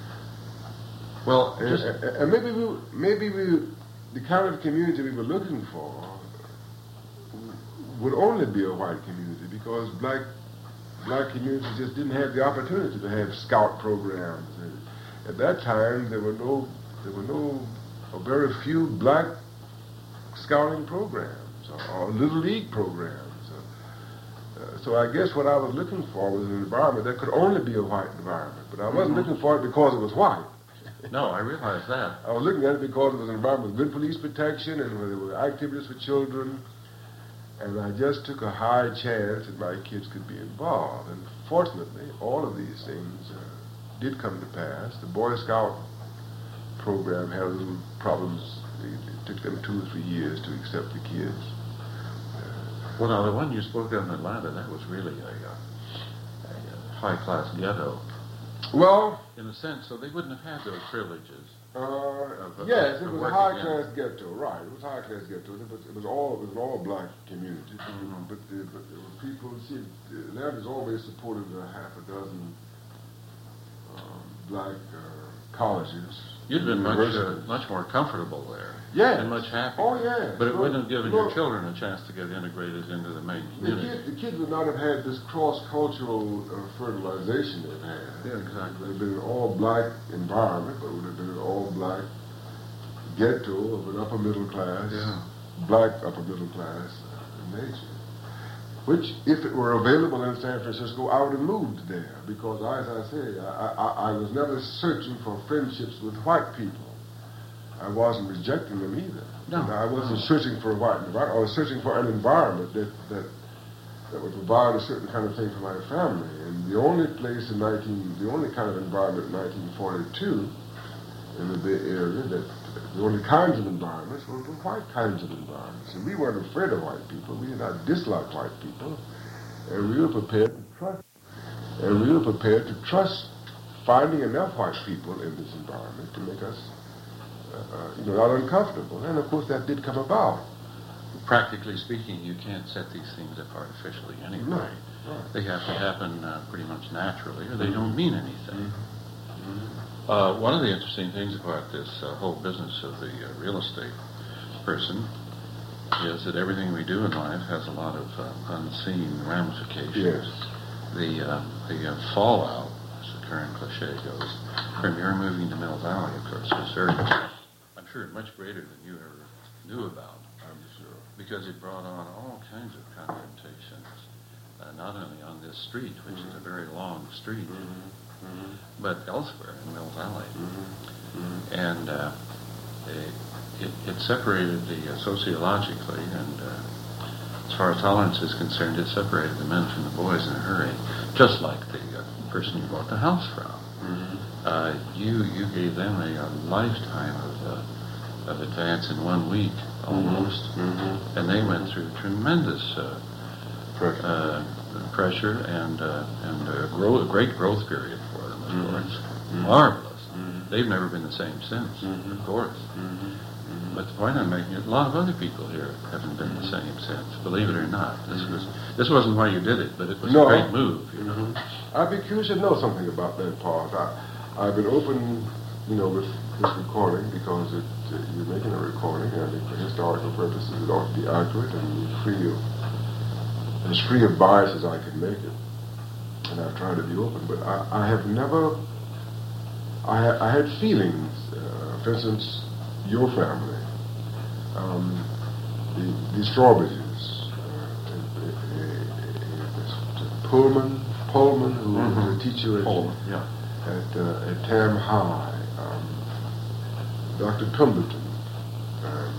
Well, And, just, and, and maybe we, maybe we, the kind of community we were looking for would only be a white community because black black communities just didn't have the opportunity to have scout programs. And at that time, there were no, there were no, or very few black scouting programs or, or little league programs. Uh, so I guess what I was looking for was an environment that could only be a white environment, but I wasn't Mm-hmm. looking for it because it was white. no, I realize that. I was looking at it because it was an environment with good police protection and where there were activities for children, and I just took a high chance that my kids could be involved. And fortunately, all of these things uh, did come to pass. The Boy Scout program had a little problems. It, it took them two or three years to accept the kids. Well, now, the one you spoke of in Atlanta, that was really a, uh, a high-class ghetto. Well, in a sense, so they wouldn't have had those privileges. Uh, of, yes, it of was a working high in- class ghetto, right? It was a high class ghetto. It was, it was all it was an all black community, Mhm. but, the, but there were people. See, Atlanta's always supported a half a dozen um, black uh, colleges. You'd been much, uh, universities. much more comfortable there. Yes. And much happier. Oh, yes. But it Look, wouldn't have given look. your children a chance to get integrated into the main The community. kids, the kids would not have had this cross-cultural uh, fertilization they've had. Yeah, exactly. It would have been an all-black environment, but it would have been an all-black ghetto of an upper-middle class, Yeah. black upper-middle class uh, nature. Which, if it were available in San Francisco, I would have moved there because, as I say, I, I, I was never searching for friendships with white people. I wasn't rejecting them either. No. I wasn't No. searching for a white environment. I was searching for an environment that that that would provide a certain kind of thing for my family. And the only place in nineteen, the only kind of environment in nineteen forty-two in the Bay Area that the only kinds of environments were the white kinds of environments. And we weren't afraid of white people. We did not dislike white people. And we were prepared to trust. And we were prepared to trust finding enough white people in this environment to make us, uh, uh, you know, not uncomfortable. And of course that did come about. Practically speaking, you can't set these things up artificially anyway. No, right. They have to happen uh, pretty much naturally, or they don't mean anything. Mm-hmm. Uh, one of the interesting things about this uh, whole business of the uh, real estate person is that everything we do in life has a lot of uh, unseen ramifications. Yes. The uh, the uh, fallout, as the current cliche goes, from your moving to Mill Valley, of course, was very, I'm sure, much greater than you ever knew about. I'm sure. Because it brought on all kinds of confrontations, uh, not only on this street, which mm-hmm. is a very long street, mm-hmm. Mm-hmm. but elsewhere in Mill Valley. Mm-hmm. Mm-hmm. And uh, it, it separated the uh, sociologically, and uh, as far as tolerance is concerned, it separated the men from the boys in a hurry, just like the uh, person you bought the house from. Mm-hmm. Uh, you you gave them a, a lifetime of uh, of advance in one week. Almost, mm-hmm. and they went through tremendous uh, pressure, uh, pressure and uh, and uh, grow, a great growth period for them, of mm-hmm. course. Mm-hmm. Marvelous. Mm-hmm. They've never been the same since, mm-hmm. of course. Mm-hmm. Mm-hmm. But the point I'm making is a lot of other people here haven't been the same since. Believe it or not, this was this wasn't why you did it, but it was no. a great move. You know, mm-hmm. I'd be curious to know something about that part. I, I've been open, you know, with this recording because it, uh, you're making a recording, and I think for historical purposes it ought to be accurate and free of, as free of bias as I can make it. And I've tried to be open, but I, I have never, I, ha- I had feelings, uh, for instance, your family, um, the, the Strawbridges, uh, uh, uh, uh, Pullman, Pullman, who mm-hmm. was a teacher at, Pullman, yeah. at, uh, at Tam High, um, Doctor Pemberton, um,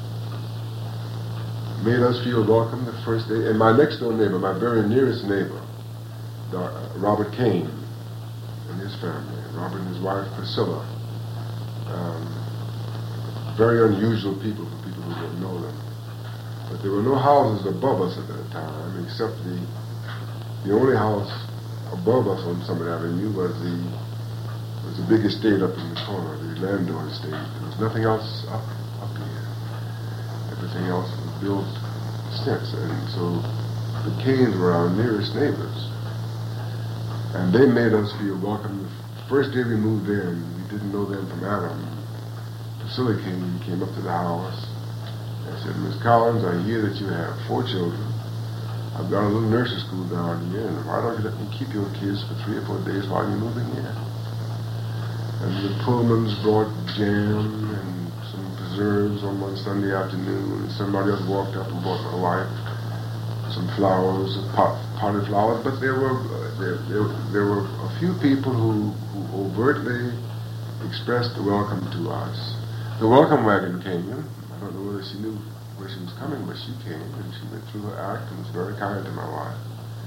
made us feel welcome the first day. And my next door neighbor, my very nearest neighbor, Doc, uh, Robert Kane and his family, Robert and his wife Priscilla, um, very unusual people for people who don't know them. But there were no houses above us at that time, except the the only house above us on Summit Avenue was the was the big estate up in the corner, the Landor estate. There was nothing else up up here. Everything else was built since, and so the Canes were our nearest neighbors, and they made us feel welcome. The first day we moved in, we didn't know them from Adam. Priscilla Kane came up to the house and said, "Miss Collins, I hear that you have four children. I've got a little nursery school down here, and why don't you let me keep your kids for three or four days while you're moving here?" And the Pullmans brought jam and some preserves on one Sunday afternoon, and somebody else walked up and brought my wife some flowers, pot, potted flowers. But there were uh, there, there there were a few people who, who overtly expressed the welcome to us. The welcome wagon came in. I don't know whether she knew where she was coming, but she came, and she went through her act and was very kind to my wife.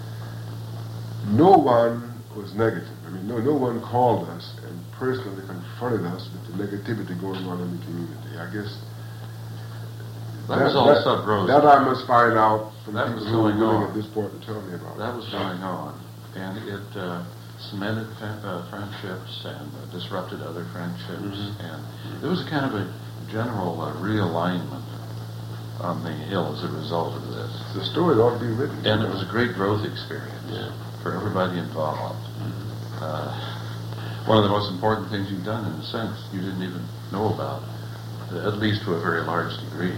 No one was negative. I mean, no, no one called us and personally confronted us with the negativity going on in the community. I guess that, that was all that, sub rosa. That I must find out from that people was who are going willing on. At this point to tell me about that it. was going on, and it uh, cemented uh, friendships and uh, disrupted other friendships, mm-hmm. and there was a kind of a general uh, realignment on the hill as a result of this. The story ought to be written. And it was a great growth experience yeah. for everybody involved. Mm-hmm. Uh, one of the most important things you've done, in a sense, you didn't even know about, at least to a very large degree.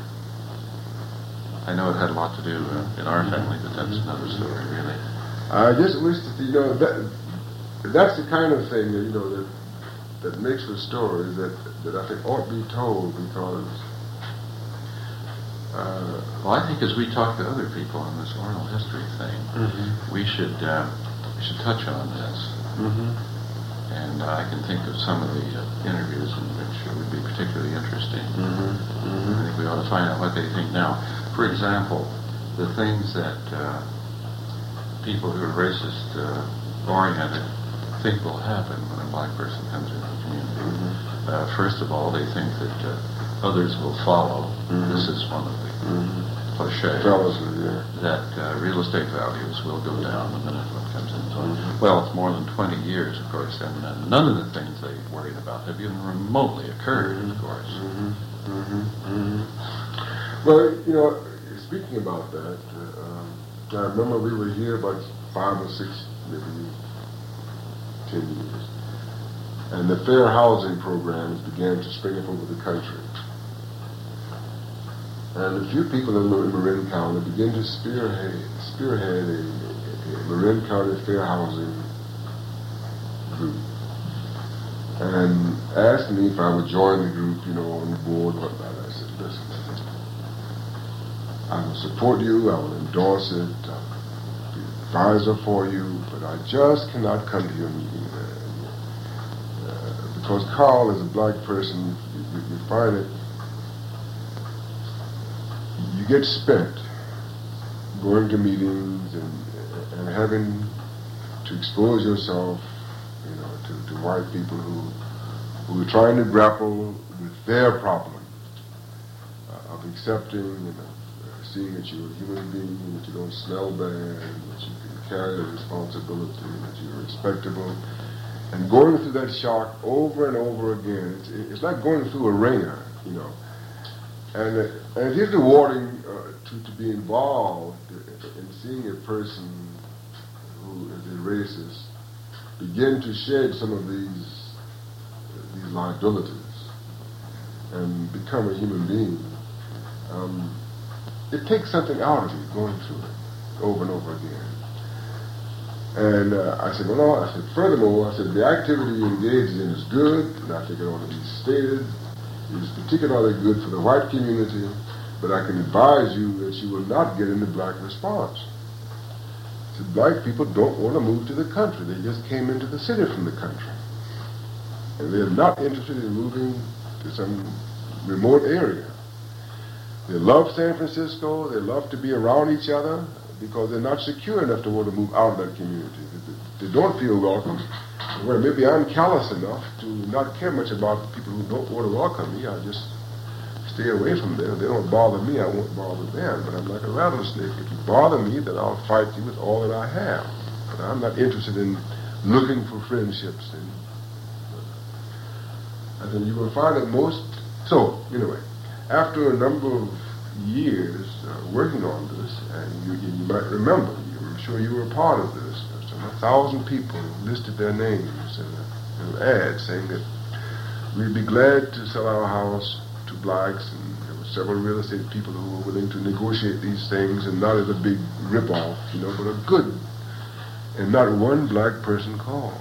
I know it had a lot to do uh, in our family, but that's another story, really. I just wish that, you know, that that's the kind of thing that, you know, that that makes for stories that, that I think ought to be told, because Uh, well, I think as we talk to other people on this oral history thing, mm-hmm. we should uh, we should touch on this. Mm-hmm. And uh, I can think of some of the uh, interviews in which it would be particularly interesting. Mm-hmm. Mm-hmm. I think we ought to find out what they think now. For example, the things that uh, people who are racist uh, oriented think will happen when a black person comes into the community. Mm-hmm. Uh, first of all, they think that uh, others will follow. Mm-hmm. This is one of the mm-hmm. cliches. Fallacy, yeah. That uh, real estate values will go down the minute one comes in. So, mm-hmm. well, it's more than twenty years, of course, and uh, none of the things they worried about have even remotely occurred, mm-hmm. of course. Mm-hmm. Mm-hmm. Mm-hmm. Well, you know, speaking about that, uh, um, I remember we were here about five or six, maybe ten years, and the fair housing programs began to spring up over the country. And a few people in Marin County began to spearhead, spearhead a, a Marin County fair housing group, and asked me if I would join the group, you know, on the board, whatnot. I said, listen, I will support you, I will endorse it, I'll be an advisor for you, but I just cannot come to your meeting. Uh, uh, because Carl, as a black person, you, you, you find it, you get spent going to meetings and, and having to expose yourself, you know, to, to white people who who are trying to grapple with their problem uh, of accepting and of uh, seeing that you're a human being, that you don't smell bad, that you can carry the responsibility, that you're respectable, and going through that shock over and over again. It's, it's like going through a ringer, you know. And, uh, and it is rewarding uh, to, to be involved in seeing a person who is a racist begin to shed some of these uh, these liabilities and become a human being. Um, it takes something out of you going through it over and over again. And uh, I said, well, no, I said, furthermore, I said, the activity you engaged in is good, and I think it ought to be stated. It is particularly good for the white community, but I can advise you that you will not get any black response. So black people don't want to move to the country. They just came into the city from the country. And they're not interested in moving to some remote area. They love San Francisco. They love to be around each other because they're not secure enough to want to move out of that community. They, they don't feel welcome. Well, maybe I'm callous enough to not care much about the people who don't want to welcome me. I just stay away from them. If they don't bother me, I won't bother them. But I'm like a rattlesnake. If you bother me, then I'll fight you with all that I have. But I'm not interested in looking for friendships. And, uh, and then you will find that most... So, anyway, after a number of years uh, working on this, and you, you might remember, I'm sure you were a part of this, a thousand people listed their names in an ad saying that we'd be glad to sell our house to blacks, and there were several real estate people who were willing to negotiate these things, and not as a big rip-off, you know, but a good, and not one black person called.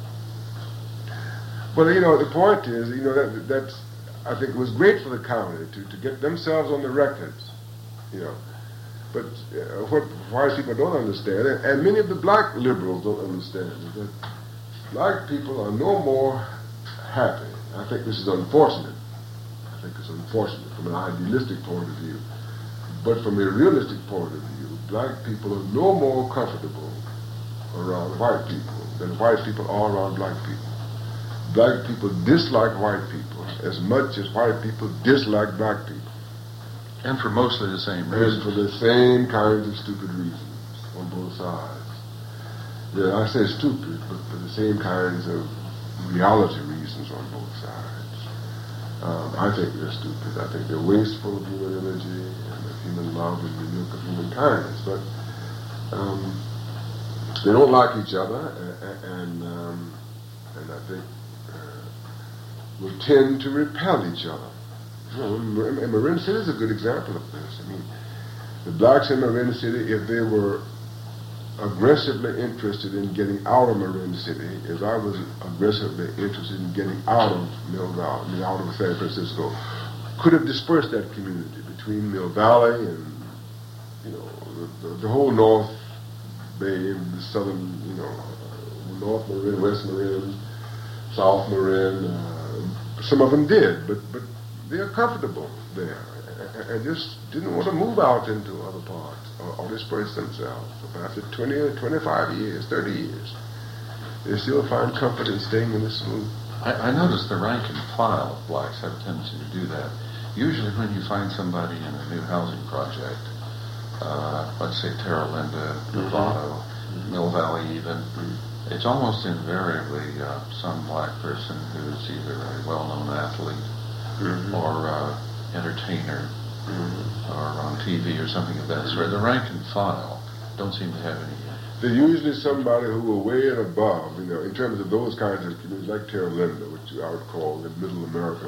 Well, you know, the point is, you know, that that's, I think it was great for the county to, to get themselves on the records, you know. But uh, what white people don't understand, and, and many of the black liberals don't understand, is that black people are no more happy. I think this is unfortunate. I think it's unfortunate from an idealistic point of view. But from a realistic point of view, black people are no more comfortable around white people than white people are around black people. Black people dislike white people as much as white people dislike black people. And for mostly the same reasons. And for the same kinds of stupid reasons on both sides. Yeah, I say stupid, but for the same kinds of reality reasons on both sides. Um, I think they're stupid. I think they're wasteful of human energy and of human love and the milk of human kindness. But um, they don't like each other, and, and, um, and I think uh, will tend to repel each other. Well, and Marin City is a good example of this. I mean, the blacks in Marin City, if they were aggressively interested in getting out of Marin City, as I was aggressively interested in getting out of Mill Valley, I mean, out of San Francisco, could have dispersed that community between Mill Valley and, you know, the, the, the whole North Bay, the southern, you know, North Marin, West Marin, South Marin. Uh, some of them did, but but they're comfortable there, and, and just didn't want to move out into other parts or, or disperse themselves. But after twenty or twenty-five years, thirty years, they still find comfort in staying in this smooth. I, I noticed the rank and file of blacks have a tendency to do that. Usually when you find somebody in a new housing project, uh, let's say Terra Linda, Novato, mm-hmm. Mill Valley even, mm-hmm. it's almost invariably uh, some black person who's either a well-known athlete mm-hmm. or uh, entertainer mm-hmm. or on T V or something of that sort. The rank and file don't seem to have any. They're usually somebody who are way and above, you know, in terms of those kinds of communities, like Terra Linda, which I would call the Middle America.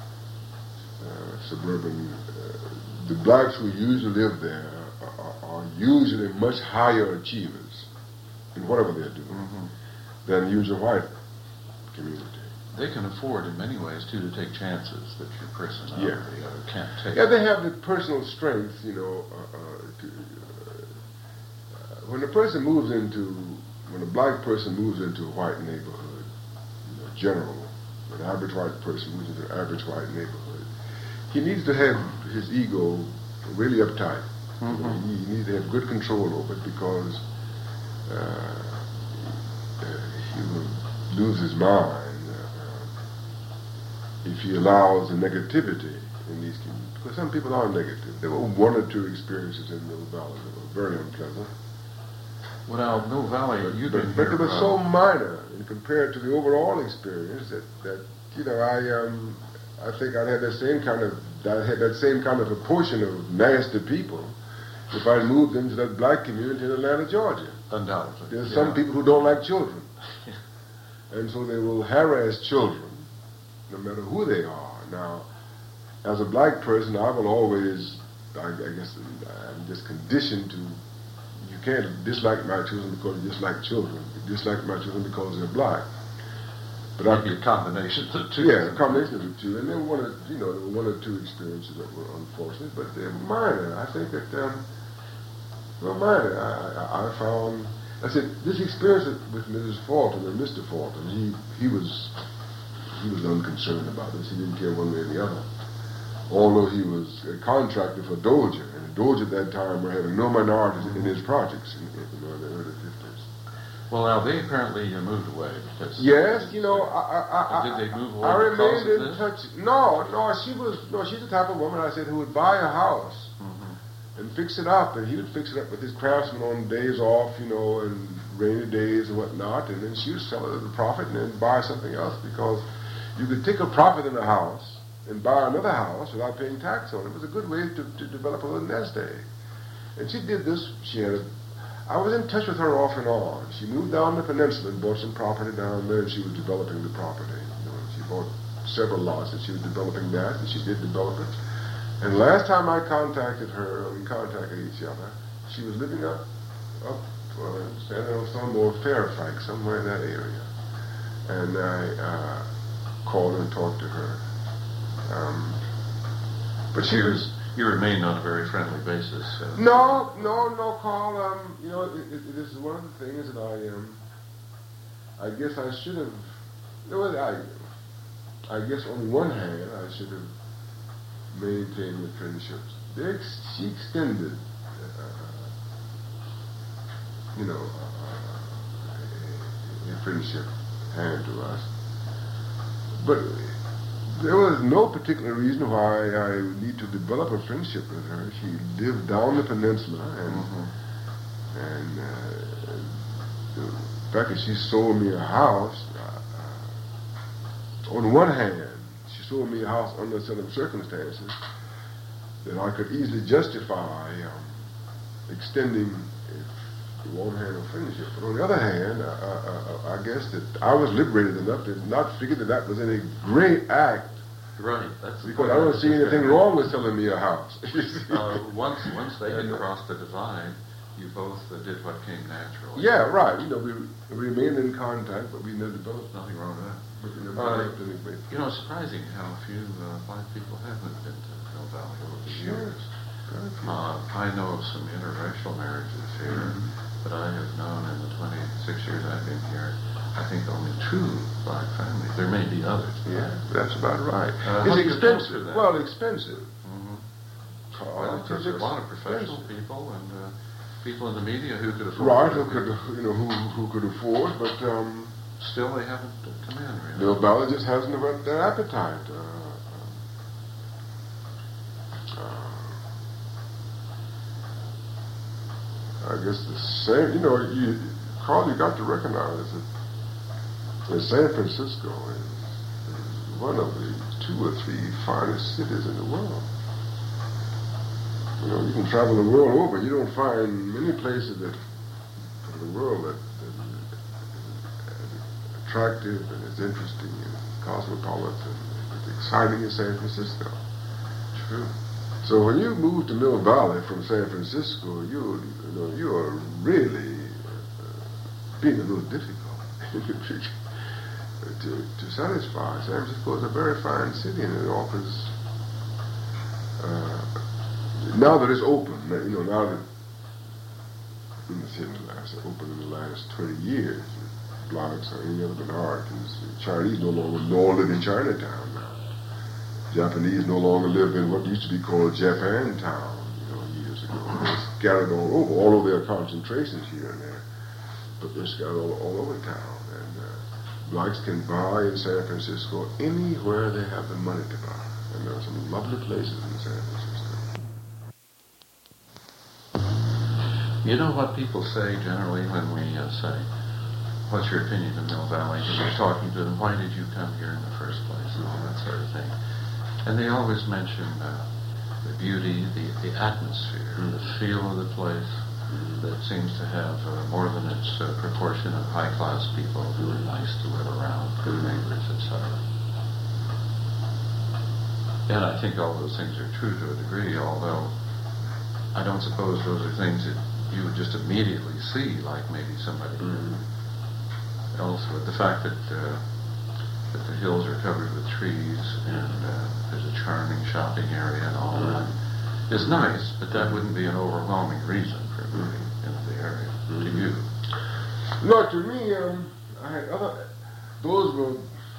Uh, suburban, uh, the blacks who usually live there are, are usually much higher achievers in whatever they're doing mm-hmm. than the usual white community. They can afford, in many ways, too, to take chances that your personality yeah. uh, can't take. Yeah, they have the personal strength, you know. Uh, uh, to, uh, when a person moves into, when a black person moves into a white neighborhood, you know, general, an average white person moves into an average white neighborhood, he needs to have his ego really uptight. Mm-hmm. You know, he, he needs to have good control over it because uh, he will lose his mind uh, if he allows the negativity in these communities. Because some people are negative. There were one or two experiences in Mill Valley that were very unpleasant. Well, now, Mill Valley, but, you've but, been but here, they were uh, so minor and compared to the overall experience that, that you know, I um, I think I'd had that same kind of I had that same kind of a portion of nasty people if I moved into that black community in Atlanta, Georgia. Undoubtedly. There's yeah. some people who don't like children. And so they will harass children, no matter who they are. Now, as a black person, I will always, I, I guess I'm just conditioned to, you can't dislike my children because you dislike children. You dislike my children because they're black. But Maybe a combination of the two. Yeah, a combination of the two. And then one or, you know, there were one or two experiences that were unfortunate, but they're minor. I think that, um, well, minor. I, I, I found, I said, this experience with Missus Fulton and Mister Fulton, he, he was, he was unconcerned about this. He didn't care one way or the other. Although he was a contractor for Dozier, and Dozier at that time were having no minorities in his projects in, in, in the early fifties. Well, now, they apparently uh, moved away because... Yes, you know, I... I, I did they move away I because remained of in this? touch. No, no, she was... No, she's the type of woman, I said, who would buy a house mm-hmm. and fix it up, and he would fix it up with his craftsmen on days off, you know, and rainy days and whatnot, and then she would sell it at a profit and then buy something else, because you could take a profit in a house and buy another house without paying tax on it. It was a good way to, to develop a little nest egg. And she did this. She had a... I was in touch with her off and on. She moved down the peninsula and bought some property down there, and she was developing the property. You know, she bought several lots, and she was developing that, and she did develop it. And last time I contacted her, or we contacted each other, she was living up, up uh, San Antonio or Fairfax, somewhere in that area. And I uh, called and talked to her. Um, but she was... You remained on a very friendly basis. Uh, no, no, no, Carl. Um, you know, it, it, this is one of the things that I um, I guess I should have. You know, I, I guess on one hand, I should have maintained the friendships. They ex- she extended, uh, you know, uh, a friendship hand to us, but. There was no particular reason why I need to develop a friendship with her. She lived down the peninsula, and mm-hmm. and uh, the fact that she sold me a house. Uh, on one hand, she sold me a house under certain circumstances that I could easily justify um, extending the one hand of friendship. But on the other hand, uh, uh, uh, I guess that I was liberated enough to not figure that that was any great act. Right. That's because I don't see anything wrong with selling me a house. uh, once once they had crossed the divide, you both uh, did what came natural. Yeah, right. You know, we, we remained in contact, but we never developed. Nothing wrong with that. But we never uh, developed anything. You know, it's surprising how few uh, black people have moved into Mill Valley over the sure. years. Uh, I know of some interracial marriages here, mm-hmm. but I have known in the twenty-six years I've been here, I think only two black families. There may be others. Yeah, that's about right. Uh, it's expensive. Well, expensive. Mm-hmm. Well, because there's a lot of professional yes. people and uh, people in the media who could afford Right, it. who could, you know, who who could afford, but um, Still, they haven't uh, come in, really. Mill Valley just hasn't developed their appetite. Uh, uh, I guess the same, you know, you, Carl, you got to recognize that, that San Francisco is, is one of the two or three finest cities in the world. You know, you can travel the world over, you don't find many places that in the world that, that is attractive and is interesting and cosmopolitan and exciting as San Francisco. True. So when you move to Mill Valley from San Francisco, you you know you are really uh, being a little difficult to to satisfy. San Francisco is a very fine city, and it offers. Uh, now that it's open, you know, now that in the city last open in the last twenty years, blocks or any other Bernard, and the Chinese no longer no longer live in Chinatown now. Japanese no longer live in what used to be called Japantown, you know, years ago. They're scattered all over, although there are concentrations here and there, but they're scattered all, all over town. And uh, blacks can buy in San Francisco anywhere they have the money to buy. And there are some lovely places in San Francisco. You know what people say generally when we uh, say, what's your opinion of Mill Valley? And you're talking to them, why did you come here in the first place? And all that sort of thing. And they always mention uh, the beauty, the, the atmosphere, mm-hmm. the feel of the place mm-hmm. that seems to have uh, more than its uh, proportion of high-class people who are nice to live around, good neighbors, et cetera. And I think all those things are true to a degree, although I don't suppose those are things that you would just immediately see, like maybe somebody mm-hmm. else would. The fact that uh, that the hills are covered with trees and uh, there's a charming shopping area and all that is nice, but that wouldn't be an overwhelming reason for moving into the area. To you? No, to me, um, I had other. Those were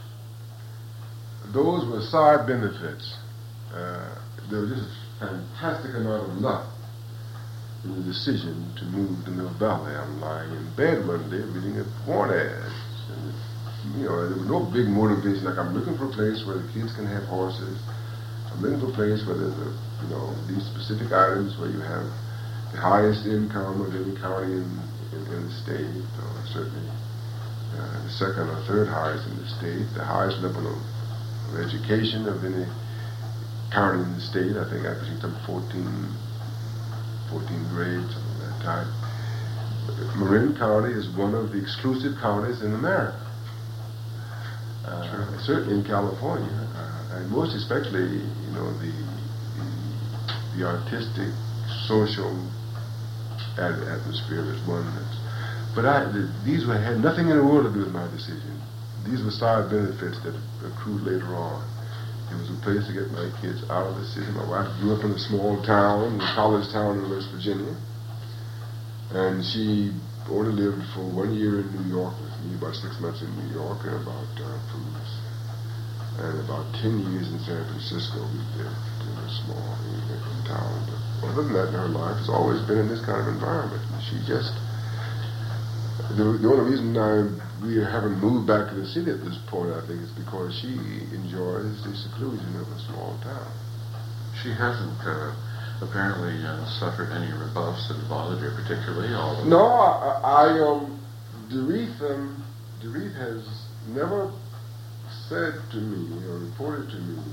those were side benefits. Uh, there was just a fantastic amount of luck in the decision to move to Mill Valley. I'm lying in bed one day reading a porn ad. And you know, there was no big motivation. Like, I'm looking for a place where the kids can have horses. I'm looking for a place where there's a, you know, these specific items where you have the highest income of any county in, in, in the state, or certainly uh, the second or third highest in the state, the highest level of, of education of any county in the state. I think I picked up fourteen, fourteen grades, something of that type. Marin County is one of the exclusive counties in America. Uh, certainly in California, uh, and most especially, you know, the the, the artistic, social ad- atmosphere is one that's. But I, the, these were had nothing in the world to do with my decision. These were side benefits that accrued later on. It was a place to get my kids out of the city. My wife grew up in a small town, a college town in West Virginia, and she only lived for one year in New York with me, about six months in New York, and about uh, from, and about ten years in San Francisco. We lived in a small in town. But other than that, in her life has always been in this kind of environment. She just the, the only reason I we haven't moved back to the city at this point, I think, is because she enjoys the seclusion of a small town. She hasn't. Uh, apparently uh, suffered any rebuffs that bothered you particularly? Although no, I, I um, Doreeth, um, Doreeth has never said to me or reported to me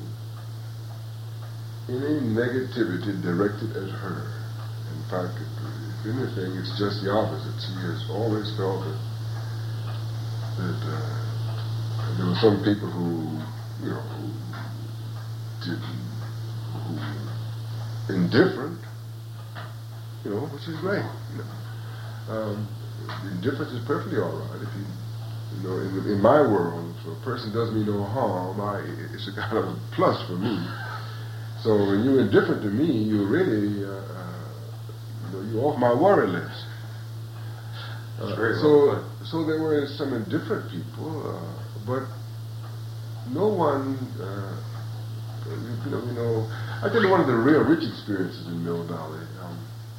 any negativity directed at her. In fact, if anything, it's just the opposite. She has always felt that, that uh, there were some people who, you know, who didn't, who indifferent, you know, which is great. You know. Um, indifference is perfectly all right. If you, you know, in, in my world, if a person does me no harm, I, it's a kind of a plus for me. So when you're indifferent to me, you're really, uh, uh, you know, you're off my worry list. Uh, so, so there were some indifferent people, uh, but no one uh, you know, you know, I think one of the real rich experiences in Mill Valley. Um,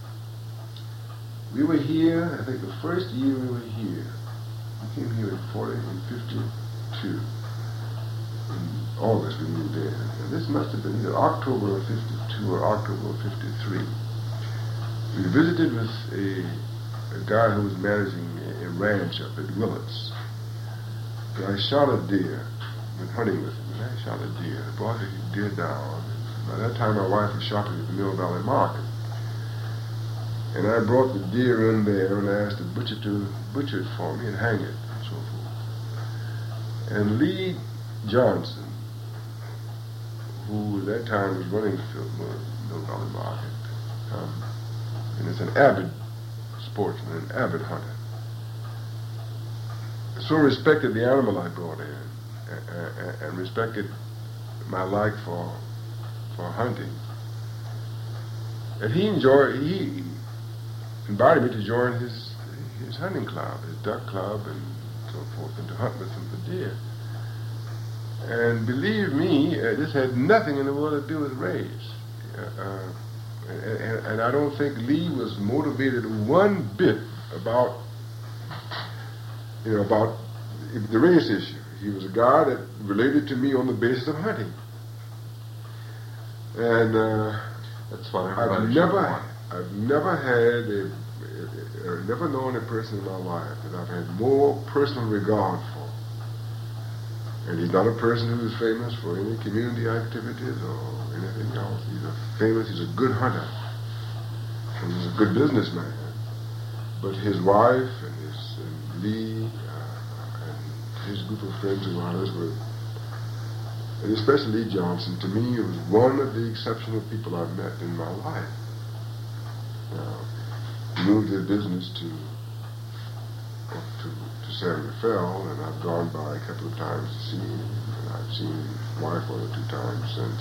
we were here. I think the first year we were here, we came here in forty and fifty-two. In August we moved in, and this must have been either October of fifty-two or October of fifty-three. We visited with a, a guy who was managing a, a ranch up at Willits. And I shot a deer. Went hunting with him, and I shot a deer. I brought the deer down. By that time, my wife was shopping at the Mill Valley Market. And I brought the deer in there and I asked the butcher to butcher it for me and hang it and so forth. And Lee Johnson, who at that time was running the Mill Valley Market, um, and is an avid sportsman, an avid hunter, so respected the animal I brought in, and, and respected my like for for hunting. And he enjoyed, he invited me to join his his hunting club, his duck club, and so forth, and to hunt with him for deer. And believe me, uh, this had nothing in the world to do with race. Uh, uh, and, and I don't think Lee was motivated one bit about, you know, about the race issue. He was a guy that related to me on the basis of hunting. And uh, that's what I've never, I've never had a, a, a, never known a person in my life that I've had more personal regard for. And he's not a person who is famous for any community activities or anything else. He's a famous, he's a good hunter. And he's a good businessman. But his wife and his and Lee uh, and his group of friends and others were, and especially Lee Johnson, to me, it was one of the exceptional people I've met in my life. Now, he moved his business to to, to San Rafael, and I've gone by a couple of times to see him, and I've seen his wife one or two times since.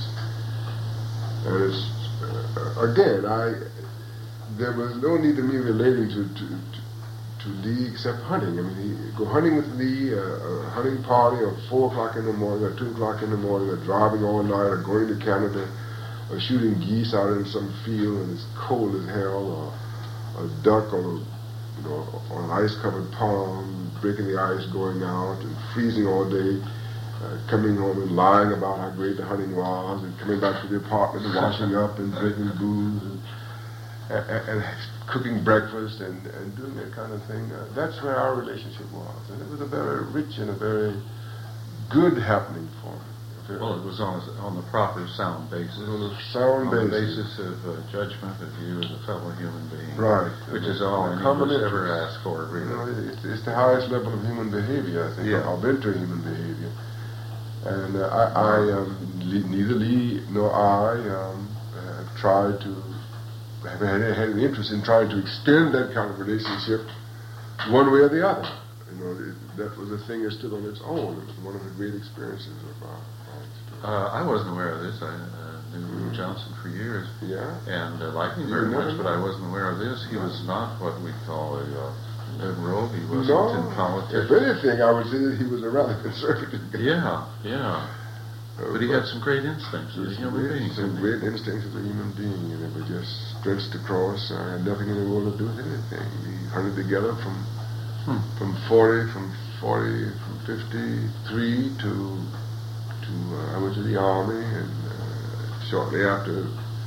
And it's, uh, again, I, there was no need of me relating to, to, to to Lee except hunting. I mean, he go hunting with Lee, uh, a hunting party at four o'clock in the morning, or two o'clock in the morning, or driving all night, or going to Canada, or shooting geese out in some field and it's cold as hell, or a duck on a, you know, on an ice-covered pond, breaking the ice, going out, and freezing all day, uh, coming home and lying about how great the hunting was, and coming back to the apartment and washing up and drinking booze and, and, and cooking breakfast and, and doing that kind of thing. Uh, that's where our relationship was. And it was a very rich and a very good happening for me. Very well, it was on a, on the proper sound basis. It was on a sound on basis. the basis of uh, judgment of you as a fellow human being. Right. Which is all any of us ever ask for, really. You know, it's, it's the highest level of human behavior, I think, yeah. of inter-human behavior. And uh, I, I um, Lee, neither Lee nor I um, have tried to have had, had an interest in trying to extend that kind of relationship one way or the other. You know, it, that was a thing that stood on its own. It was one of the great experiences of our, our experience. Uh, I wasn't aware of this. I uh, knew mm-hmm. Johnson for years. Yeah. And uh, liked him very much, but I wasn't aware of this. He no. was not what we call a uh, liberal. He wasn't no. in politics. If anything, I would say that he was a rather conservative guy. Yeah, yeah. Uh, but he but had some great instincts as a human being. Some great instincts as a human being, and it was just stretched across. I had nothing in the world to do with anything. We hunted together from hmm. from forty, from forty, from fifty-three to to uh, I went to the army, and uh, shortly after,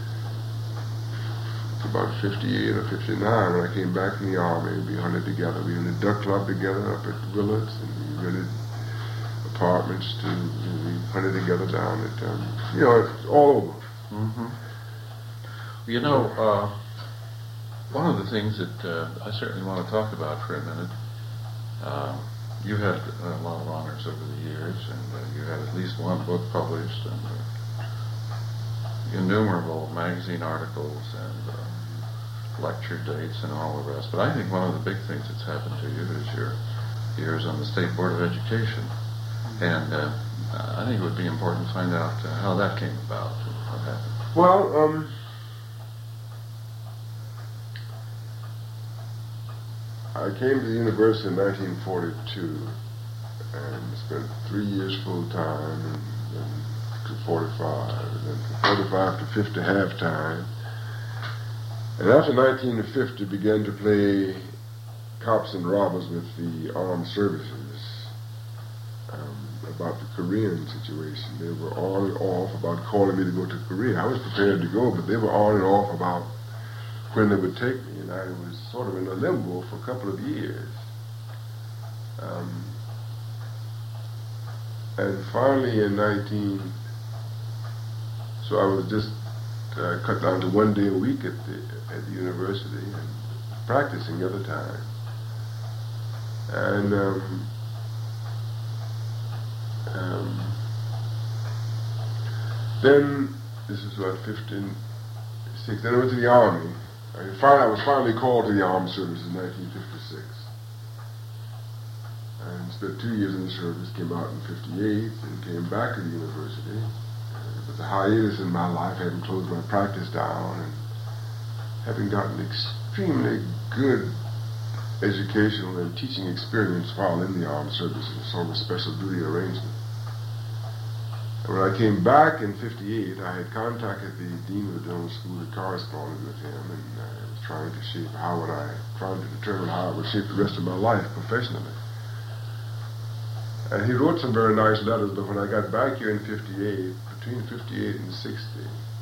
about fifty-eight or fifty-nine, when I came back from the army, we hunted together. We were in a duck club together up at Willits, and we rented apartments to, we hunted together down at, um, you know, it's all over. Mm-hmm. You know, uh, one of the things that uh, I certainly want to talk about for a minute, uh, you had a lot of honors over the years, and uh, you had at least one book published, and uh, innumerable magazine articles, and uh, lecture dates, and all the rest. But I think one of the big things that's happened to you is your years on the State Board of Education. And uh, I think it would be important to find out uh, how that came about and what happened. Well, um, I came to the university in nineteen forty-two and spent three years full time and, and to forty-five, and then from forty-five to fifty halftime. And after nineteen fifty, began to play cops and robbers with the armed services um, about the Korean situation. They were on and off about calling me to go to Korea. I was prepared to go, but they were on and off about when they would take me, and I was sort of in a limbo for a couple of years. Um, and finally in nineteen, so I was just uh, cut down to one day a week at the at the university and practicing the other time. And um, um, then this is what fifteen, six. Then I went to the army. I, finally, I was finally called to the armed service in nineteen fifty-six. And spent two years in the service, came out in fifty-eight, and came back to the university. Uh, it was a hiatus in my life, having closed my practice down, and having gotten extremely good educational and teaching experience while in the armed services, sort of a special duty arrangement. And when I came back in fifty-eight, I had contacted the dean of the dental school that corresponded with him, and I was trying to shape how would I, trying to determine how I would shape the rest of my life professionally. And he wrote some very nice letters, but when I got back here in fifty-eight, between fifty-eight and sixty,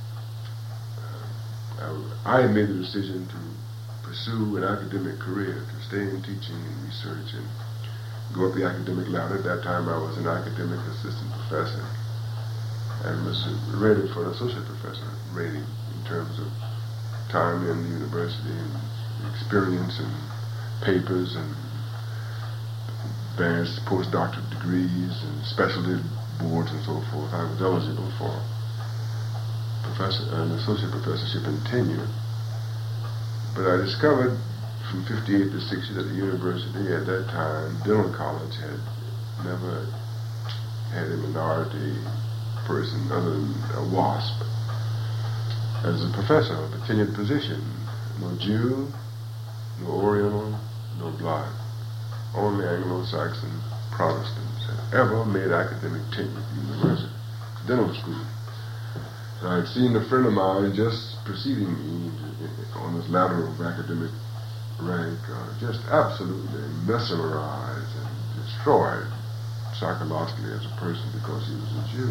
uh, I, I had made the decision to pursue an academic career, to stay in teaching and research and go up the academic ladder. At that time I was an academic assistant professor and was rated for an associate professor rating in terms of time in the university and experience and papers and advanced postdoctorate degrees and specialty boards and so forth. I was eligible for professor, an associate professorship in tenure. But I discovered from fifty-eight to sixty that the university at that time, dental college, had never had a minority person other than a WASP as a professor of a tenured position. No Jew, no Oriental, no Black. Only Anglo-Saxon Protestants had ever made academic tenure at the university, dental school. And I had seen a friend of mine just preceding me on this ladder of academic rank, uh, just absolutely mesmerized and destroyed psychologically as a person because he was a Jew.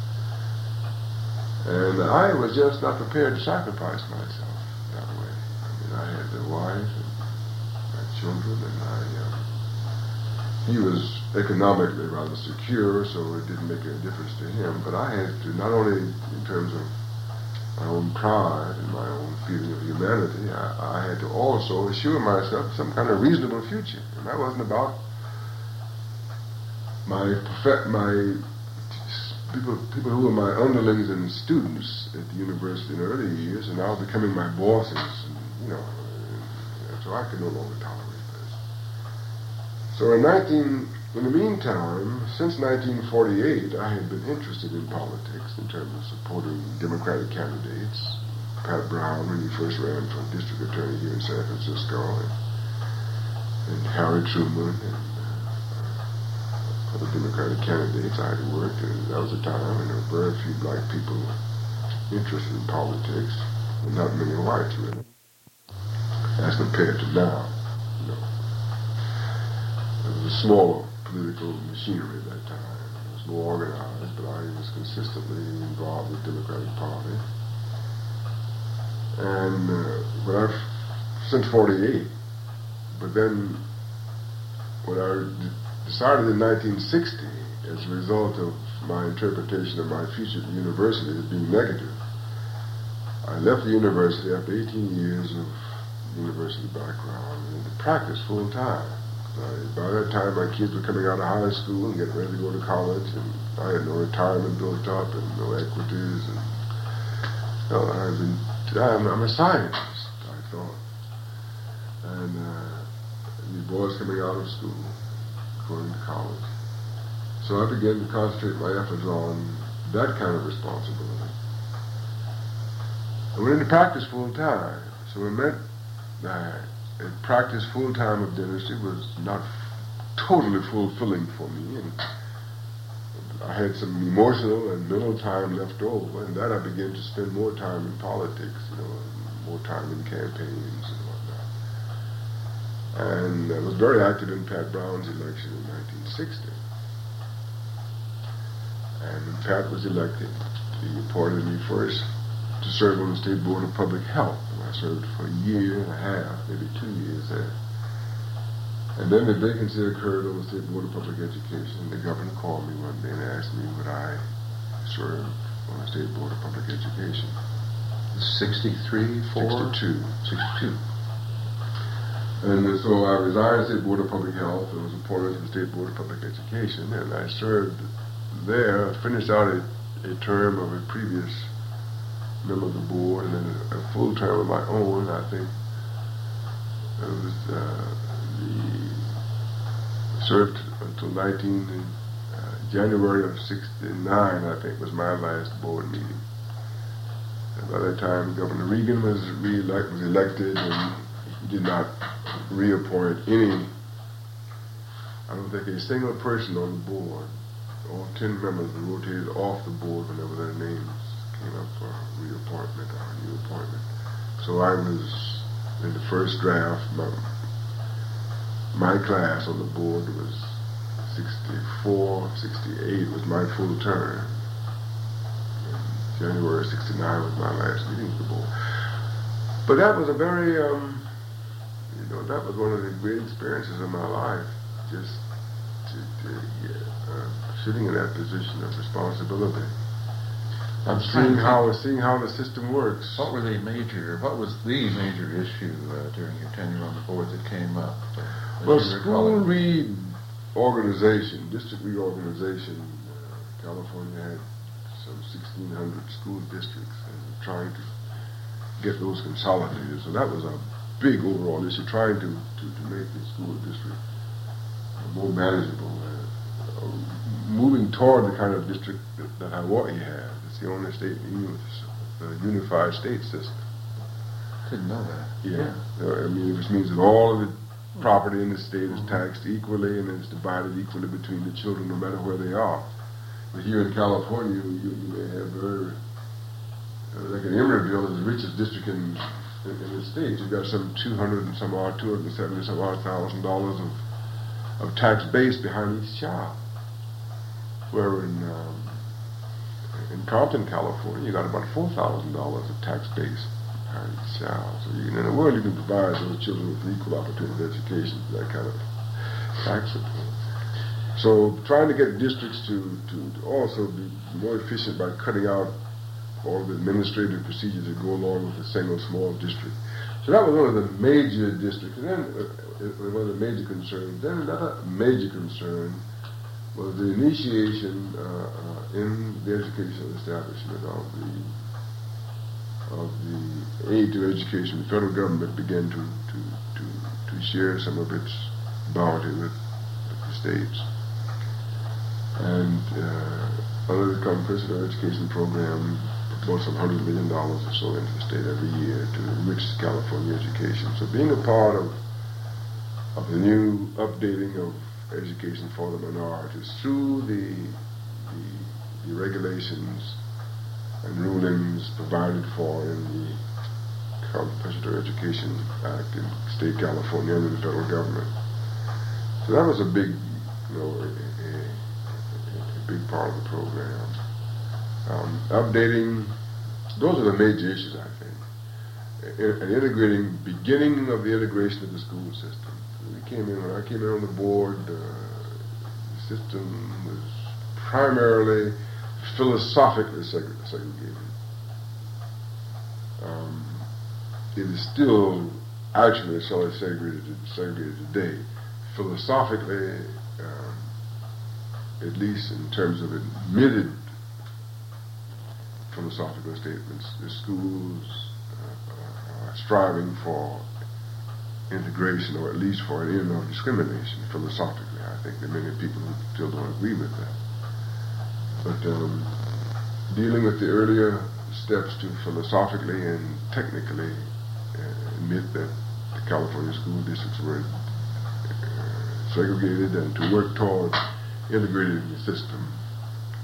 And I was just not prepared to sacrifice myself that way. I mean, I had a wife and my children, and I, uh, he was economically rather secure, so it didn't make any difference to him, but I had to, not only in terms of my own pride and my own feeling of humanity, I, I had to also assure myself some kind of reasonable future. And that wasn't about my perfect, my people, people who were my underlings and students at the university in the early years, and now becoming my bosses, and, you know, and so I could no longer tolerate this. So in nineteen, in the meantime, since nineteen forty-eight, I had been interested in politics in terms of supporting Democratic candidates. Pat Brown, when he first ran for district attorney here in San Francisco, and, and Harry Truman, and uh, other Democratic candidates I had worked, and that was a time when there were very few black people interested in politics, and not many whites, really, as compared to now, you know. It was a smaller political machinery at that time. It was more organized, but I was consistently involved with the Democratic Party. And uh, when I, since forty-eight, but then when I d- decided in nineteen sixty, as a result of my interpretation of my future at the university as being negative, I left the university after eighteen years of university background and to practice full time. I, by that time, my kids were coming out of high school and getting ready to go to college, and I had no retirement built up and no equities. And you know, I've been, I'm, I'm a scientist, I thought. And uh, these boys coming out of school, going to college. So I began to concentrate my efforts on that kind of responsibility. I went into practice full time, so it meant that a practice full-time of dentistry was not totally fulfilling for me, and I had some emotional and mental time left over, and that I began to spend more time in politics, you know, and more time in campaigns and whatnot. And I was very active in Pat Brown's election in nineteen sixty. And when Pat was elected, he appointed me first to serve on the State Board of Public Health. And I served for a year and a half, maybe two years there. And then the vacancy occurred on the State Board of Public Education. The governor called me one day and asked me would I serve on the State Board of Public Education. sixty-three, four? sixty-two. sixty-two. And so I resigned the State Board of Public Health and was appointed to the State Board of Public Education. And I served there, finished out a, a term of a previous member of the board and then a, a full term of my own. I think it was uh, the served until nineteen uh, January of sixty-nine. I think was my last board meeting. And by that time, Governor Reagan was re-elect, was elected, and he did not reappoint any. I don't think a single person on the board. All ten members were rotated off the board whenever their names came up for reappointment or new appointment. So I was in the first draft. My, my class on the board was sixty-four, sixty-eight was my full term. And January sixty-nine was my last meeting with the board. But that was a very, um, you know, that was one of the great experiences of my life. Just to, to yeah, uh, sitting in that position of responsibility. I'm seeing how seeing how the system works. What were the major? What was the major issue uh, during your tenure on the board that came up? Uh, well, school reorganization, district reorganization. Uh, California had some sixteen hundred school districts, and trying to get those consolidated. So that was a big overall issue, trying to to, to make the school district more manageable. Uh, moving toward the kind of district that, that Hawaii has. It's the only state in the universe, a unified state system. Didn't know that. Yeah. yeah. I mean, which means that all of the property in the state is taxed equally and it's divided equally between the children no matter where they are. But here in California, you, you may have very, uh, like in Emeryville is the richest district in, in, in the state. You've got some two hundred and some odd, two hundred seventy some odd thousand dollars of of tax base behind each child. Where in um, in Compton, California, you got about four thousand dollars of tax base behind each child. So you, in the world, you can provide those children with equal opportunity education, that kind of tax support. So trying to get districts to, to, to also be more efficient by cutting out all the administrative procedures that go along with a single small district. So that was one of the major districts. And then uh, one of the major concerns. Then another major concern was the initiation uh, uh, in the educational establishment of the of the aid to education. The federal government began to to, to, to share some of its bounty with, with the states. And uh, under the Compulsory Education Program, about some hundred million dollars or so into the state every year to enrich California education. So being a part of of the new updating of education for the minorities through the, the, the regulations and rulings provided for in the Compulsory Education Act in state California and the federal government. So that was a big, you know, a, a, a big part of the program. Um, updating, those are the major issues, I think. And integrating, beginning of the integration of the school system. We came in, when I came in on the board, uh, the system was primarily philosophically seg- segregated. Um, it is still actually solely segregated, segregated today. Philosophically, um, at least in terms of admitted philosophical statements, the schools uh, are striving for integration, or at least for an end of discrimination philosophically. I think there are many people who still don't agree with that. But um, dealing with the earlier steps to philosophically and technically uh, admit that the California school districts were uh, segregated and to work toward integrating the system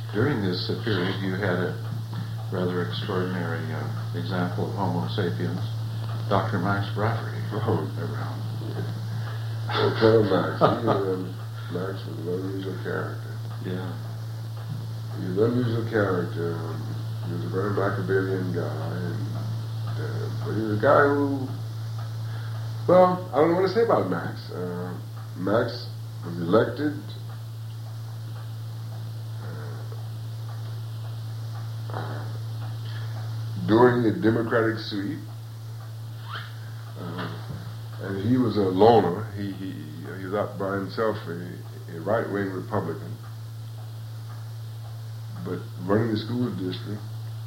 During this uh, period, you had a rather extraordinary uh, example of Homo sapiens, Doctor Max Bradford. Oh, around. Well, tell Max. He, um, Max was an unusual character. Yeah. He was an unusual character. Um, he was a very Machiavellian guy, and, uh, but he was a guy who, well, I don't know what to say about Max. Uh, Max was elected uh, during the Democratic sweep, uh, and he was a loner. He he he was out by himself, a, a right-wing Republican, but running the school district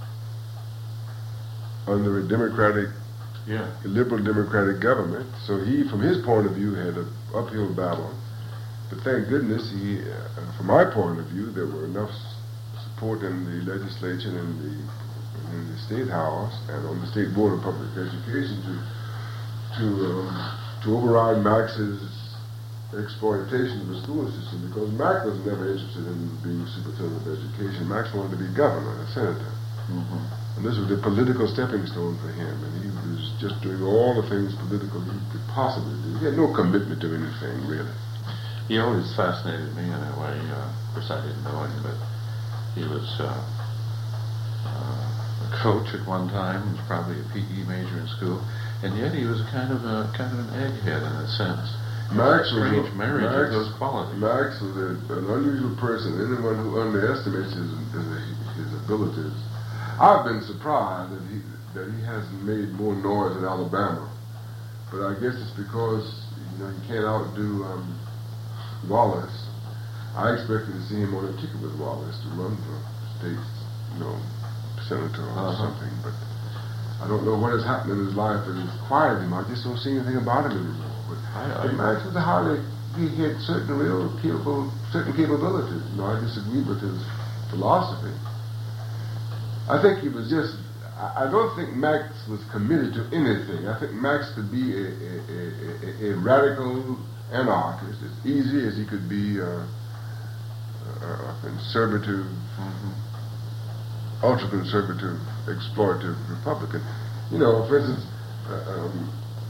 under a Democratic, yeah, a liberal Democratic government. So he, from his point of view, had an uphill battle. But thank goodness, he, uh, from my point of view, there were enough support in the legislature and in the in the state house and on the state board of public education to to um, to override Max's exploitation of the school system, because Max was never interested in being superintendent of education. Max wanted to be governor, a senator. Mm-hmm. And this was a political stepping stone for him, and he was just doing all the things political he could possibly do. He had no commitment to anything, really. He always fascinated me in a way. Uh, of course, I didn't know him, but he was uh, uh, a coach at one time. He was probably a P E major in school, and yet he was a kind of a kind of an egghead in a sense. Max was strange a, marriage Max, of those qualities. Max was a, an unusual person. Anyone who underestimates his, his, his abilities. I've been surprised that he that he hasn't made more noise in Alabama, but I guess it's because you know he can't outdo um, Wallace. I expected to see him on a ticket with Wallace to run for state, you know, senator or uh-huh. something. But I don't know what has happened in his life that has quieted him. I just don't see anything about him anymore. But I, I, Max was a highly, he had certain real capable, certain capabilities. You know, I disagree with his philosophy. I think he was just, I, I don't think Max was committed to anything. I think Max could be a, a, a, a, a radical anarchist as easy as he could be a, a, a conservative, mm-hmm. ultra-conservative, exploitative Republican. You know, for instance, uh, um,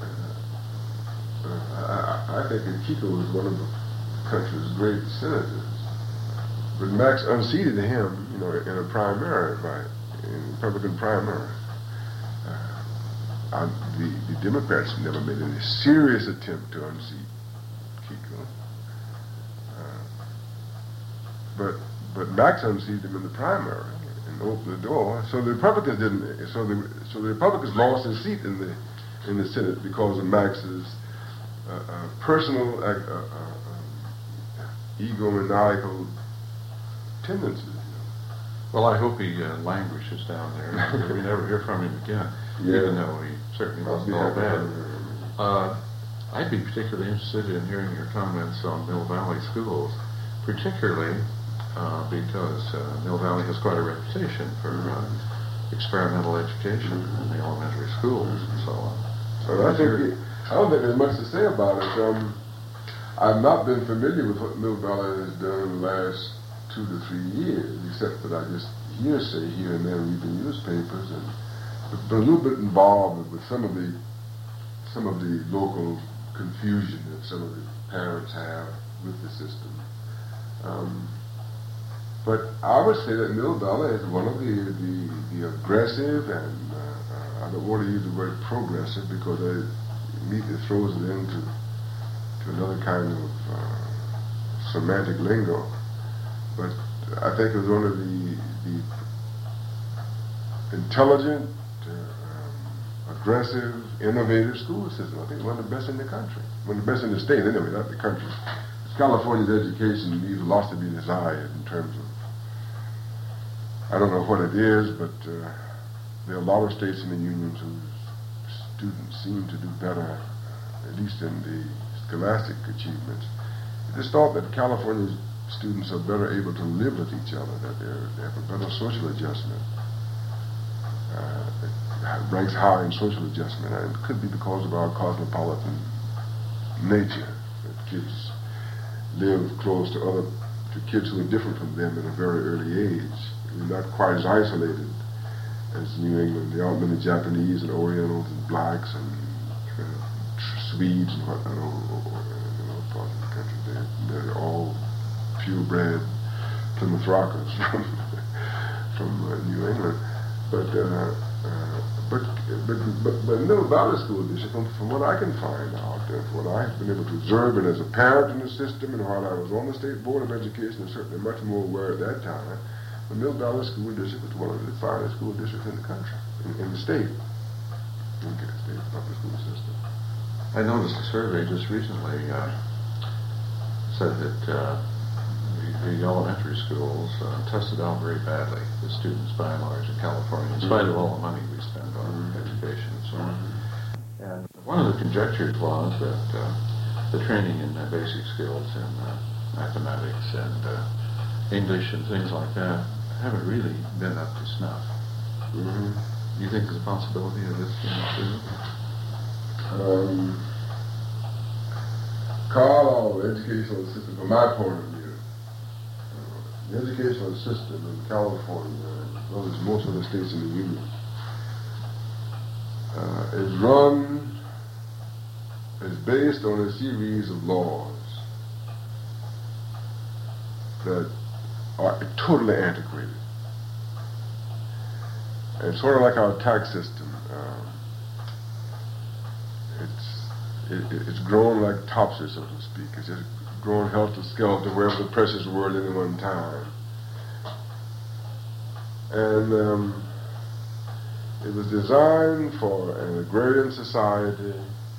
uh, I, I think that Kiko was one of the country's great senators. But Max unseated him, you know, in a primary, by, in Republican primary. Uh, I, the, the Democrats never made any serious attempt to unseat Kiko. Uh, but but Max unseated him in the primary and opened the door. So the Republicans didn't. So the so the Republicans lost his seat in the in the Senate because of Max's uh, uh, personal uh, uh, uh, egomaniacal tendencies. Well, I hope he uh, languishes down there. We never hear from him again, yeah. even though he certainly wasn't all bad. Uh, I'd be particularly interested in hearing your comments on Mill Valley schools, particularly uh, because uh, Mill Valley has quite a reputation for uh, experimental education in the elementary schools and so on. So I think it, I don't think there's much to say about it. Um, I've not been familiar with what Mill Valley has done in the last two to three years, except that I just hearsay here and there read the newspapers, and been a little bit involved with some of the some of the local confusion that some of the parents have with the system. Um, but I would say that Mill Valley is one of the the, the aggressive, and uh, uh, I don't want to use the word progressive because it immediately throws it into to another kind of uh, semantic lingo. But I think it was one of the, the intelligent, uh, um, aggressive, innovative school systems. I think one of the best in the country. One of the best in the state, anyway, not the country. California's education leaves lots to be desired in terms of, I don't know what it is, but uh, there are a lot of states in the unions whose students seem to do better, at least in the scholastic achievements. I just thought that California's students are better able to live with each other, that they have a better social adjustment. Uh, it ranks high in social adjustment, and it could be because of our cosmopolitan nature, that kids live close to other to kids who are different from them at a very early age. We're not quite as isolated as New England. There aren't many Japanese and Orientals and blacks and uh, Swedes and whatnot over in other parts of the country. They're, they're all purebred Plymouth Rockers from, from uh, New England. But, uh, uh, but, but, but, but Middle Valley School District, from, from what I can find out, and from what I've been able to observe, and as a parent in the system, and while I was on the State Board of Education, and certainly much more aware at that time, the Middle Valley School District was one of the finest school districts in the country, in, in the state, in the state public school system. I noticed a survey just recently uh, said that uh, the, the elementary schools uh, tested out very badly, the students by and large in California, in spite of all the money we spend on mm-hmm. education and so on. And one of the conjectures was that uh, the training in uh, basic skills in uh, mathematics and uh, English and things like that haven't really been up to snuff. Mm-hmm. Do you think there's a possibility of this being true? Um, Carl, our educational system, from my point of view, uh, the educational system in California, as well as most of the states in the Union, uh, is run, is based on a series of laws that are totally antiquated. It's sort of like our tax system. Um, it's it, it's grown like topsy, so to speak. It's just grown helter-skelter wherever the pressures were at any one time. And um, it was designed for an agrarian society,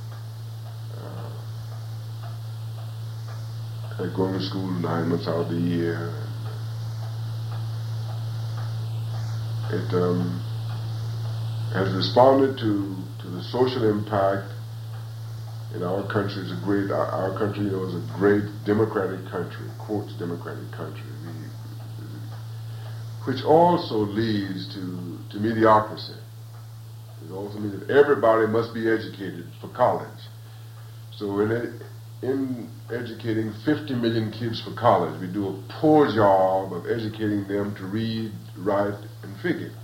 uh, going to school nine months out of the year. It um, has responded to, to the social impact in our country. Is a great, our, our country, you know, is a great democratic country, quotes democratic country, which also leads to, to mediocrity. It also means that everybody must be educated for college. So in, it, in educating fifty million kids for college, we do a poor job of educating them to read, write, and figure.